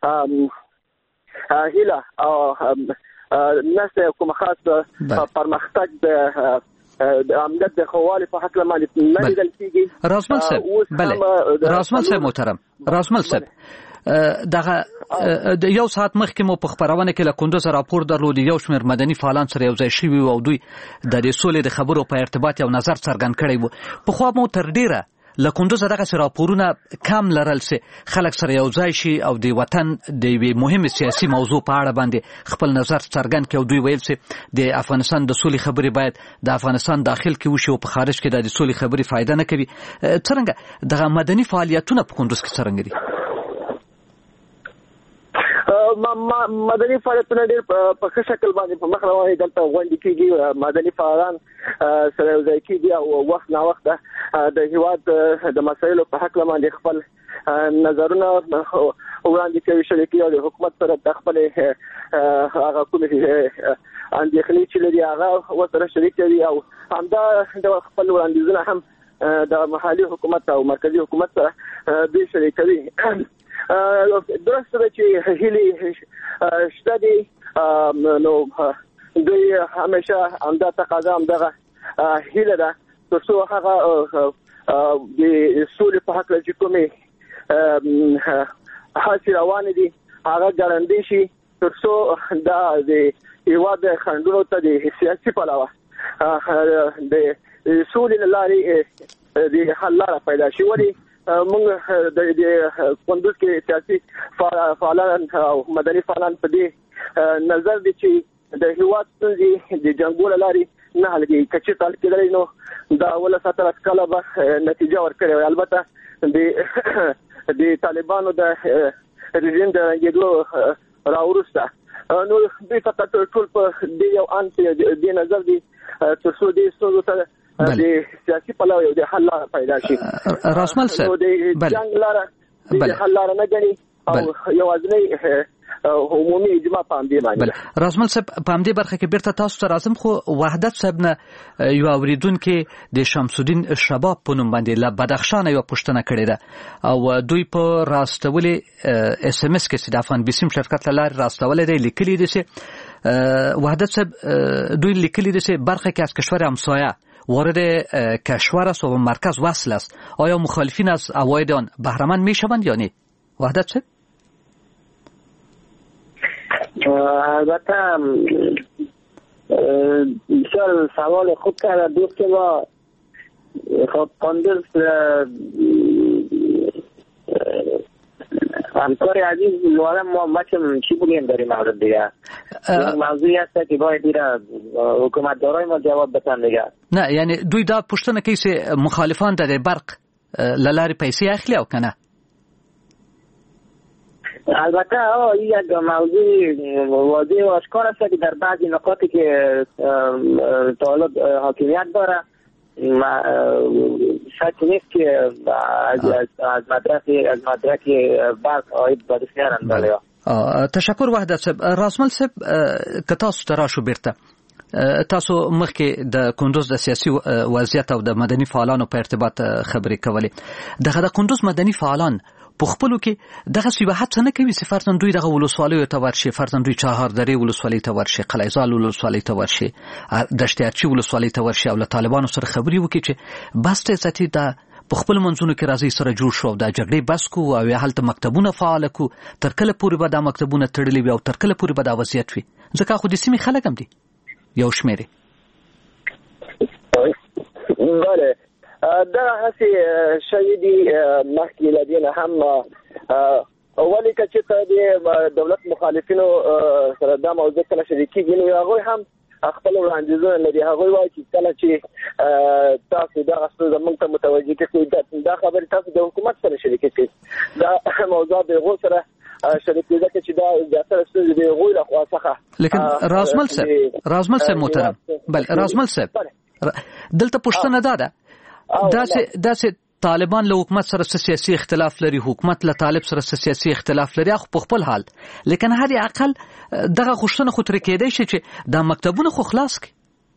هیله او نشته، کومه خاصه پرمختګ د د امنیت د خوالي په حق لمانې نه لیدل کېږي. رازمل صاحب، بله رازمل صاحب محترم، رازمل صاحب دغه د یو ساعت مخکې مو په خبرونه کې له کندوز راپور درلود، یو شمېر مدني فعالان سره یو ځای شوي او دوی د دې سولې د خبرو په ارتباط یو نظر څرګند کړی و. پخوا مو تر ډیره له کندوز دغه راپورونه کم لرل سي خلک سره یو ځای شي او د وطن د یوې مهمه سیاسي موضوع په اړه باندې خپل نظر څرګند کړي او دوی ویل سي د افغانستان د سولې خبرې باید د افغانستان داخل کې وشي او په خارج کې د سولې خبرې فائدہ نه کوي. څنګه دغه مدني فعالیتونه په کندوز کې څنګه دي؟ مدني فعالیتونه ډېر په ښه شکل باندې په مخ روانې، دلته غونډې کېږي، مدني فعالان سره یو ځای کېږي او وخت نا وخت د هېواد د مسایلو په حق باندې خپل نظرونه وړاندې کوي، شریکي او د حکومت سره د خپلې هغه کومې اندېښنې چې لري هغه ورسره شریک کوي او همدا د خپل وړاندیزونه هم د محلي حکومت او مرکزي حکومت سره دوی شریکوي. درسته ده چې هیلې شته دي، نو دوی همیشه همدا تقاضا همدغه هیله ده تر څو هغه د سولې په حق چې کومې هڅې روانې دي هغه ګارانټي شي، تر څو دا د هېواد خنډونو ته د سیاسي پلوه د سولې له لارې د حل لاره پیدا شي. ولې موږ د کندوز کې سیاسي فعالان او مدني فعالان په دې نظر دي چې د هېواد ستونزې د جنګونو له لارې نه حل کېږي. که چېرته حل کېدلی نو دا اوولس اتلس کاله به نتیجه ورکړې وي. البته د طالبانو د رژیم د رنګېدو راوروسته نو دوی فقط ټول په دې یو ان دې نظر دي تر څو دې ستونزو ته د سیاسي پلوه یو د حل لاره پیدا شي. رازمل صاحب، د جنګ لاره د حل لاره نه ګڼي او یوازینی عمومي اجماع په همدې باندې. رازمل صاحب، په همدې برخه کې بیرته تاسو ته راځم، خو وحدت صاحب نه یو اوریدونکو د شمس الدین شباب په نوم باندې له بدخشان یو پوښتنه کړې ده او دوی په راستولې اس ام اس کې چې د افغان بیسیم شرکت له لارې راستولې دی لیکلي دي چې وحدت صاحب دوی لیکلي دي چې برخه کې از کشور همسایه وارد کشور است و به مرکز وصل است، آیا مخالفین از عواید آن بهره‌مند میشوند یا نه؟ وحدت صاحب؟ البته بسیار سوال خوب کرده دوست که با خب کندوز همکار عزیز لوالم ما بچه چی بگیم داریم مورد دیگه؟ یک موضوعی هست که باید دیره حکومت دارای ما جواب بتن دیگه. نه یعنی دوی دا پشتنه کیسه مخالفان در برق للاری پیسی اخلی او کنه؟ البته یک موضوع واضح و آشکار است که در بعضی نقاطی که طالب حاکمیت داره شک نیست که از از مدرک از مدرک برق آید به دستیارن. بله تشکر وحدت صاحب. رازمل صاحب که تاسو ته راشو بیرته تاسو مخکې د کندوز د سیاسي وضعیت او د مدني فعالانو په ارتباط خبرې کولې. دغه د کندوز مدني فعالان په خپلو کې دغه سیاحت څه نه کوي چې فرضاً دوی دغه ولسوالیو ته ورشي، فرضاً دوی چهاردرې ولسوالۍ ته ورشي، قلعه‌زال ولسوالۍ ته ورشي، دشت ارچي ولسوالۍ ته ورشي او له طالبانو سره خبرې وکړي چې بس ته ځتي د په خپل منځونو کې راځي سره جوړ شو د جګړې بس کو او هلته مکتبونه فعال کو، تر کله پورې به دا مکتبونه تړلي وي او تر کله پورې به دا وضعیت وي؟ ځکه خو د سیمې خلک هم دي یو شمېرې. بله دا هسې شوي دي مخکې له دې نه هم ولې که چېرته د دولت مخالفینو سره دا موضوع کله شریکېږي نو هغوی هم خپل وړاندیزونه لري. هغوی وایي چې کله چې تاسو دغه ستونزه موږ ته متوجه کړئ دا خبرې تاسو د حکومت سره شریکې کړئ. دا موضوع د هغو سره شریکې ده چې دا زیاتره ستونزې د هغوی له خوا څخه. لیکن رازمل صاحب رازمل صاحب محترم بل رازمل صاحب دلته پوښتنه دا ده داسې داسې طالبان له حکومت سره سیاسي اختلاف لري، حکومت له طالب سره سیاسي اختلاف لري خو په خپل حال، لیکن هر عقل دغه خوشتنه خو تر کېدای شي چې دا مکتبونه خو خلاص کړي.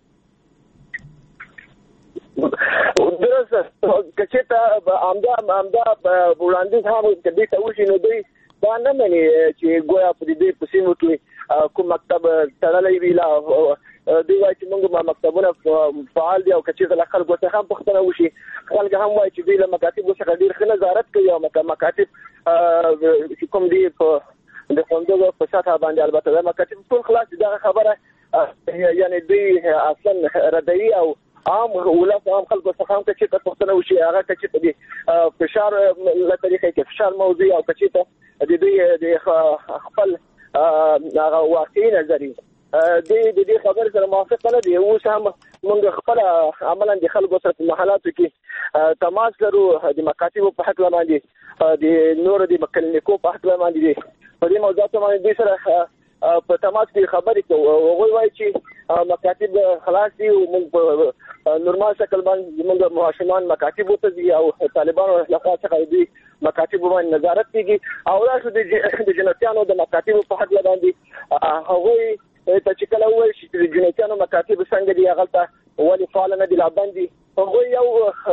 درسته که چېرته همدا همدا وړاندیز هم دې ته وشي نو دوی دا نه مني چې ګویا په دې په سیمو کې کوم مکتب تړلی وي. لا دوی وایي چې موږ مکتبونه فعال دي او که چېرته له خلکو څخه هم پوښتنه وشي خلک هم وایي چې دوی له مکاتبو څخه ډېر ښه نظارت کوي او مکاتب چې کوم دي په د کندوز په سطحه باندې البته دا مکاتب ټول خلاص دي. دغه خبره یعنی دوی اصلا ردوي او عام ولس عام خلکو څخه هم که چېرته پوښتنه وشي هغه که چېرته د فشار له طریقې کې فشار موضوع او که چېرته د دوی د خپل هغه واقعي نظري د دې خبرې سره موافق نه دي. اوس هم موږ خپل عملاً د خلکو سره په محلاتو کې تماس لرو، د مکاتبو په حق باندې د نورو د کلینیکو په حق باندې په دې موضوع باندې دوی سره په تماس کې خبرې کوو. هغوی وایي چې مکاتب خلاص دي او موږ په نورمال شکل باندې موږ ماشومان مکاتبو ته ځي او طالبانو له خوا څخه دوی مکاتبو باندې نظارت کېږي او دا شو د جنتیانو د مکاتبو په حق باندې هغوی ته چې کله وویل شي چې د جنتیانو مکاتب څنګه دي هغلته ولې فعال نه دي لا بند دي. هغوی یو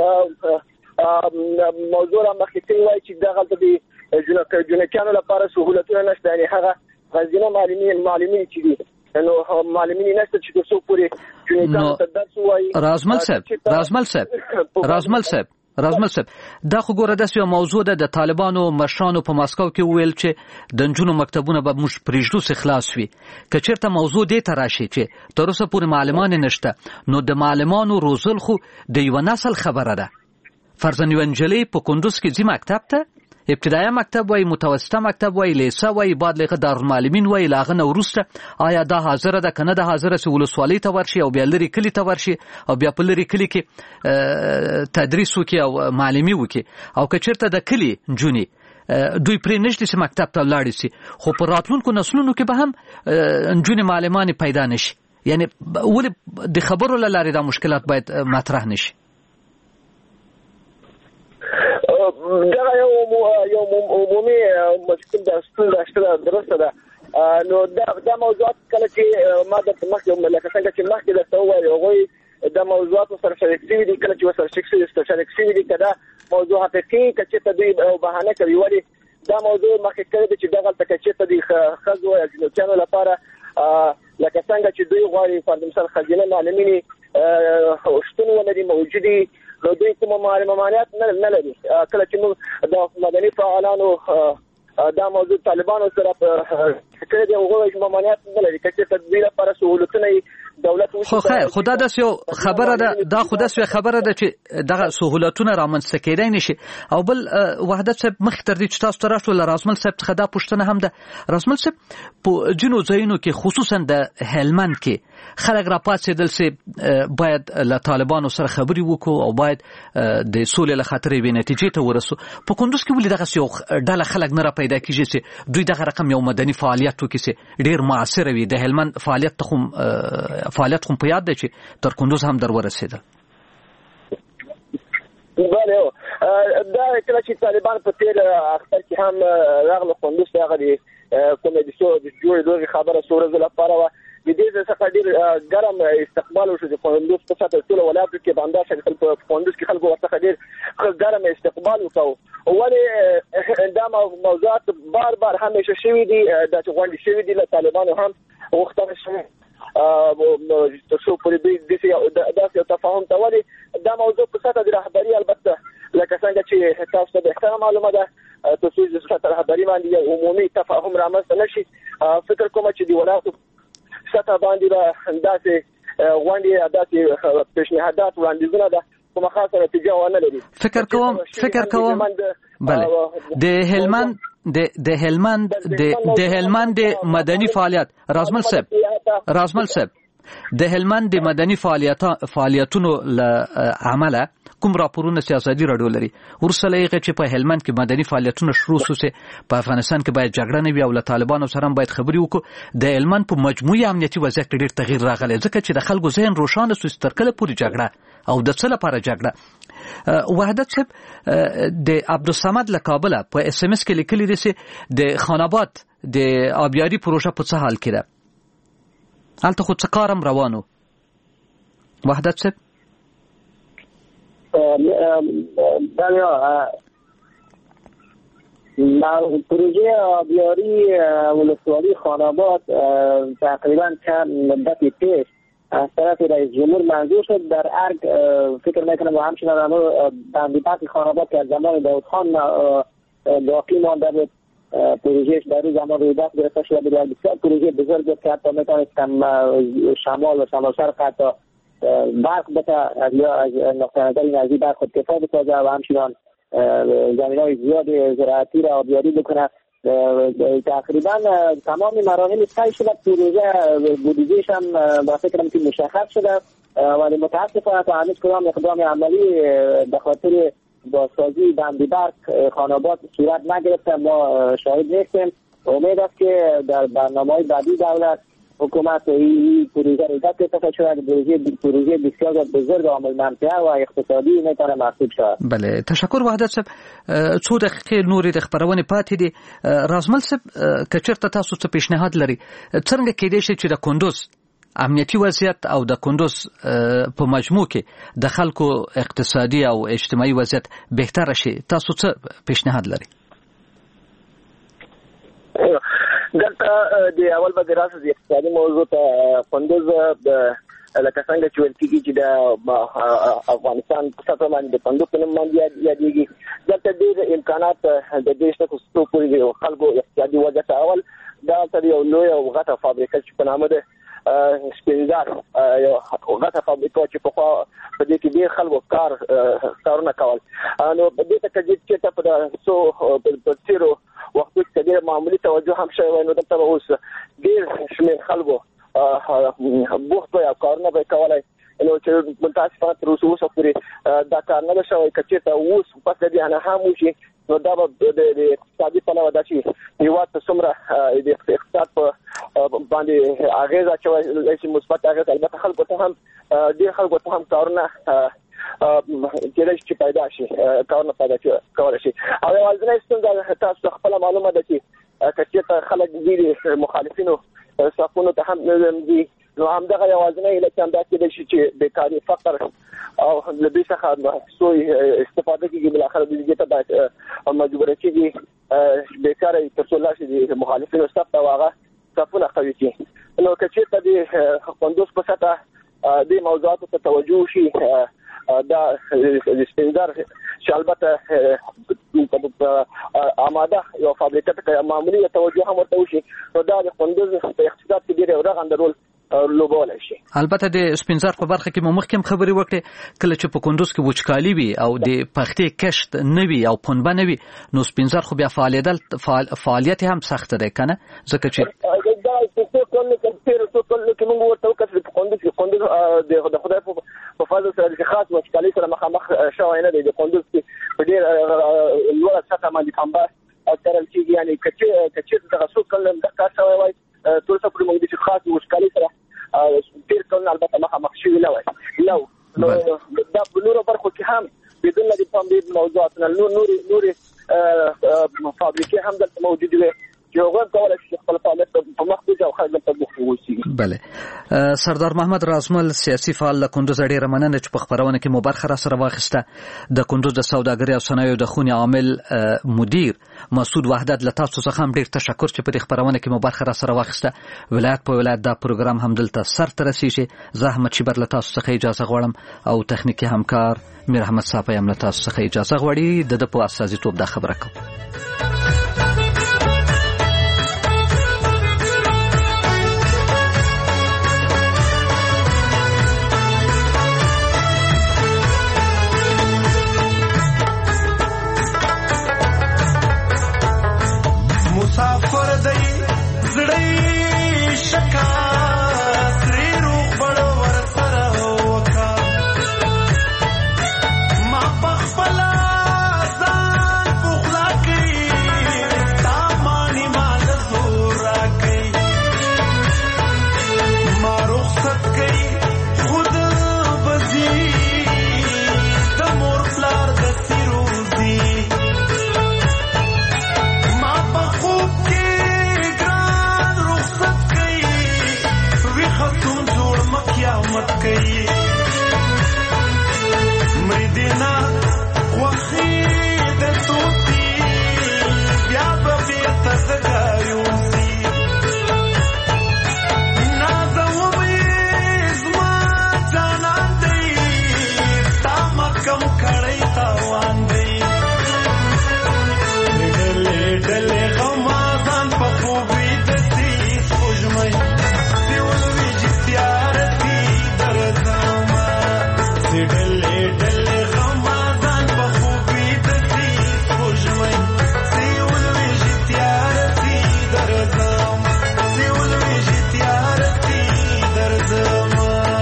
موضوع را مخکې کوي وایي چې دغلته د جنتیانو لپاره سهولتونه نشته، یعنې هغه غزینه معلمین چې دي نو معلمین نشته چې تر څو پورې جنتیانو ته درس ووایي. رازمل صاحب رازمل صاحب رازمل صاحب رازمل صاحب دا خو ګوره داسې یو موضوع ده د طالبانو مشرانو په ماسکو کې وویل چې د نجونو مکتبونه به موږ پرېږدو چې خلاص وي. که چېرته موضوع دې ته راشي چې تر اوسه پورې معلمان نشته نو د معلمانو روزل خو د یوه نسل خبره ده. فرضاً یوه نجلۍ په کندوز کې ځي مکتب ته، ابتدایه مکتب وای، متوسطه مکتب وای، لیسه وای، بعد لغه دارالمعلمین وای، لاغه نو وروسته آیا دا حاضر ده کنه ده حاضر سه ولسوالۍ ته ورشي او بیا لري کلی ته ورشي او بیا په لري کلی کې تدریس وکي او معلمي وکي او که چیرته د کلی جونی دوی پرې نشي چې مکتب ته لاړ شي خو په راتلونکو نسلونو کې به هم جونی معلمان پیدا نشي. یعنی ولې د خبرو لاره دا مشکلات باید مطرح نشي. دا یو یو عمومي مشکل د ستونزه شته درسته ده. نو دا دا موضوعات کله چې ما د مخکې لکه څنګه چې مخکې درته ووایي هغوی دا موضوعات سره شریک شوي دي. کله چې ورسره شریک شوي دي که دا موضوع حقیقي که چېرته دوی بهانه کوي ولې دا موضوع مخکې کړی دی چې دغلته که چېرته د ښځو یا جنوبیانو لپاره لکه څنګه چې دوی غواړي فرض مثال ښځینه معلمینې شتون ولري موجودي نو دوی کومه ممانعت نه لري. کله چې موږ د مدني فعالانو دا موضوع طالبانو سره کړی دی هغه ممانعت نه لري چې تدبیر لپاره سہولتونه دولت خو خیر خدا داس یو خبره ده دا خدا سو خبره ده چې دغه سہولتونه رامنځته کېدای نشي او بل وحدت صاحب مخ تر دې چې تاسو ته راشو رازمل صاحب څخه دا پوښتنه هم ده رازمل صاحب په جنو ځایونو کې خصوصا د هلمند کې خلک را پاتېدل چې باید له طالبانو سره خبري وکړو او باید د سولې له خاطر به نتیجې ته ورسو په کندوز کې ولې دغه یو ډله خلک نه را پیدا کیږي چې دوی دغه رقم یو مدني فعالیت وکړي چې ډیر موثر وي د هلمند فعالیت خو فعالیت خو په یاد دی چې تر کندوز هم در ورسېدل بله دا کله چې طالبان په تیر اختر کې هم راغله کندوز ته هغه د کومې د سو د جوړې دوه خبره سورزه لپاره و د دې څخه ډیر ګرم استقبال وشو د کندوز په ساته ټول ولایت کې باندې شکل په کندوز کې خلکو ورته ډیر ګرم استقبال وکاو ولې دا موضوعات بار بار همیشه شوي دي د غونډې شوي دي له طالبانو هم وختونه شوي ترڅو پرې د داسې تفاهم ته ولې دا موضوع په ساته د رهبري البته لکه څنګه چې تاسو ته بهتره معلومه ده تاسو د ساته رهبري باندې عمومي تفاهم رامنځته نشي فکر کوم چې دی ولایت ساته باندې به داسې غونډې داسې پیشنهادات وړاندیزونه ده کومه خاصه نتیجه ونه لري فکر کوم فکر کوم بله د هلمند د د هلمند د د هلمند مدني فعالیت رازمل صاحب رازمل صاحب د هلمند د مدني فعالیت فعالیتونو له عمله کوم راپورونه سیاسي رادیو لري ورسره یې چې په هلمند کې مدني فعالیتونه شروع شوه په افغانستان کې باید جګړه نه وي او له طالبانو سره هم باید خبري وکړو د هلمند په مجموعي امنیتي وضعیت کې ډېر تغییر راغلی ځکه چې د خلکو ذهن روښانه شو چې تر کله پورې جګړه او د څه لپاره جګړه وحدت صاحب د عبدالصمد له کابل په اس ام اس کې لیکلي دي چې د خاناباد د آبیاري پروژه په څه حال کې ده هلته خو څه کارم روانو وحدت صاحب بله پروژه آبیاری ولسوالی خاناباد تقریبا چند مدتی پیش از طرف رئیس جمهور منظور شد در ارگ فکر میکنم و همچنان بندیپک خاناباد که از زمان داود خان باقی مانده بود پروژهش در روز زمان روی دست گرفته شده بود بسیار پروژه بزرگ بود که حتی میتونست شمال و شمال شرق حتی برق بتا از نقطه نظر نزدیک برق خود کفا بسازه و همچنان زمین های زیاد زراعتی را آبیاری بکنه تقریبا تمام مراحل طی شده پروژه بودجهش هم با فکرم که مشخص شده ولی متاسفانه تا هنوز کدام اقدام عملی به خاطر بازسازی بندی برق خاناباد صورت نگرفته ما شاهد نیستیم امید است که در برنامه‌های بعدی دولت حکومت این پروژه رو دست گرفته شود پروژه پروژه بسیار بزرگ عامل منطقه و اقتصادی میتونه محسوب شود. بله تشکر وحدت صاحب څو دقیقې نورې د خبرونې پاتې دي رازمل صاحب که چېرته تاسو څه پیشنهاد لري څنګه کېدای شي چې د کندوز امنیتي وضعیت او د کندوز په مجموع کې د خلکو اقتصادي او اجتماعي وضعیت بهتر شي تاسو څه پیشنهاد لري؟ دلته د اول به د راس د اقتصادي موضوع ته کندوز لکه څنګه چې ویل کېږي چې د افغانستان په سطح باندې د کندوز په نوم باندې یادېږي دلته ډېر امکانات د دې شته خو پورې خلکو اقتصادي وضعیت اول دلته یو لوی او غټه فابریکه چې په نامه ده سپینزار یو غټه فابریکه چې په په دې کې ډېر خلکو کار کارونه کول نو په دې ته چې په څو په تیرو وختو کې ډېر معمولی توجه هم شوی نو دلته اوس ډېر شمېر خلکو بوخت یا کارونه به کولای نو چې متاسفانه تر اوسه پورې دا کار نه شوی که چېرته اوس پس د دې نه هم وشي نو دا به د اقتصادي پلوه دا چې هېواد ته څومره د اقتصاد په باندې اغېز اچولی شي مثبت اغېز البته خلکو ته هم ډېر خلکو ته هم کارونه کېدای شي چې پیدا شي کارونه پیدا کولی شي او یوازینۍ ستونزه تاسو ته خپله معلومه ده چې که چېرته خلک ډېرې مخالفینو صفونو ته هم دي نو همدغه یوازینۍ علت هم دا کېدای شي چې بیکاري فقر او له دې څخه سوی استفاده کېږي بالاخره دې ته باید مجبوره کېږي بیکاره تر څو لاړ شي د مخالفینو صف ته هغه صفونه قوي کړي نو که چېرته د کندوز په سطح دې موضوعاتو ته توجه وشي دا سپینزار چې البته آماده یو فابریکه ته معمولی توجه هم ورته وشي نو دا د کندوز په اقتصاد کې ډېر رغنده رول لوبولای شي. البته د سپینزر په برخه کې مو مخکې خبرې وکړې کله چې په کندوز کې وچکالي وي او د پختې کشت نه وي او پنبه نه وي نو سپینزر خو بیا فعالیدل فعالیت هم سخت دی کنه ځکه چې دا څه کول کې تیر څه کول کې موږ ورته وکړو په کندوز کې کندوز د خدای په فضل سره خاص وچکالي سره مخامخ شوی نه دی د کندوز کې په ډېر لوړه سطح باندې پنبه او ترل چې یعنی کچې کچې د څه کول د کار شوی وای ټول څه پر موږ د خاص وچکالي سره تیر کول البته مخامخ شوی نه وای نو نو دا په نورو برخو کې هم بدون د پنبې موضوعات نور نور نور فابریکې هم دلته موجود وي چې هغه کولای شي خپل فعالیت په مخ کې او خلک ته وښیي. بله سردار محمد رازمل سیاسي فعال له کندوز ډېره مننه چې په خبرونه کې مو برخه را سره واخیسته. د کندوز د سوداګرۍ او صنایعو د خونې عامل مدیر مسعود وحدت له تاسو څخه هم ډېر تشکر چې په دې خبرونه کې مو برخه را سره واخیسته. ولایت په ولایت دا پروګرام هم دلته سر ته رسیږي. زه احمد شیبر له تاسو څخه اجازه غواړم او تخنیکی همکار میر احمد صافی هم له تاسو څخه اجازه غواړي. د د په استازیتوب دا خبره کوم. مسافر دی زړی شکا سری روح بڑو ور سره وکا ما پخپلا ځان پخلا کړی تا مانی مال زورا کړی ما رخصت کړی خود بزی د مور پلار د سیروزی مت کئی مریدینا وخید توتی بیا ببیت زگایوزی نازو بیزما جانان دی تا مکم کڑی تاوان دی ڈلے ڈلے غمازان پخوبی دسی خوشمئی سیولوی جتیار ڈلے ڈلے غمازان بخوبی دسی خوشمئی سیولوی جتیارتی درزم سیولوی جتیارتی درزم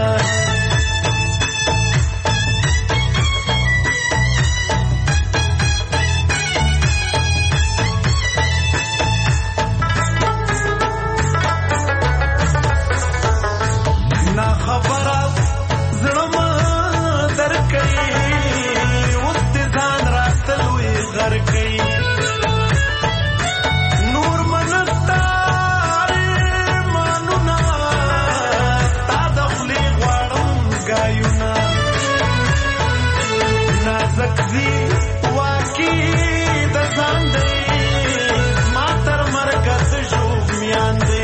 نا خبرات زړه نور منستار مانونا تا دخلی غوارم گایونا نازک زی واکی دزان دی ما تر مرگز جوب میان دی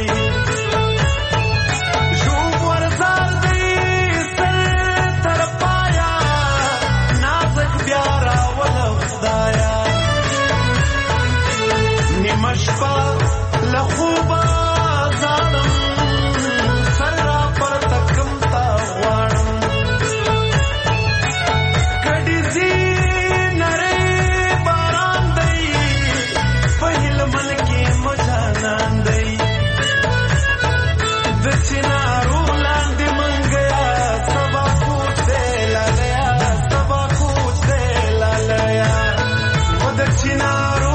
جوب ورزار دی سر تر پایا نازک بیارا ولو خدایا مشپا لخوبا زانم سرا پر تکم تا غوانم کڑیزی نرے باران دی پہل من کی مجانان دی دچنارو لاندی من گیا سبا کود دے لالیا سبا کود دے لالیا و دچنارو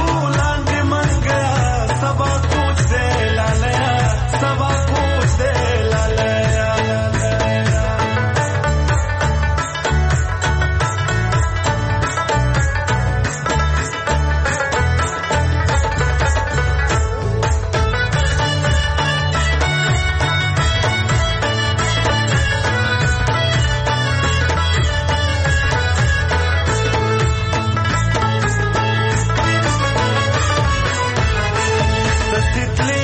تتلي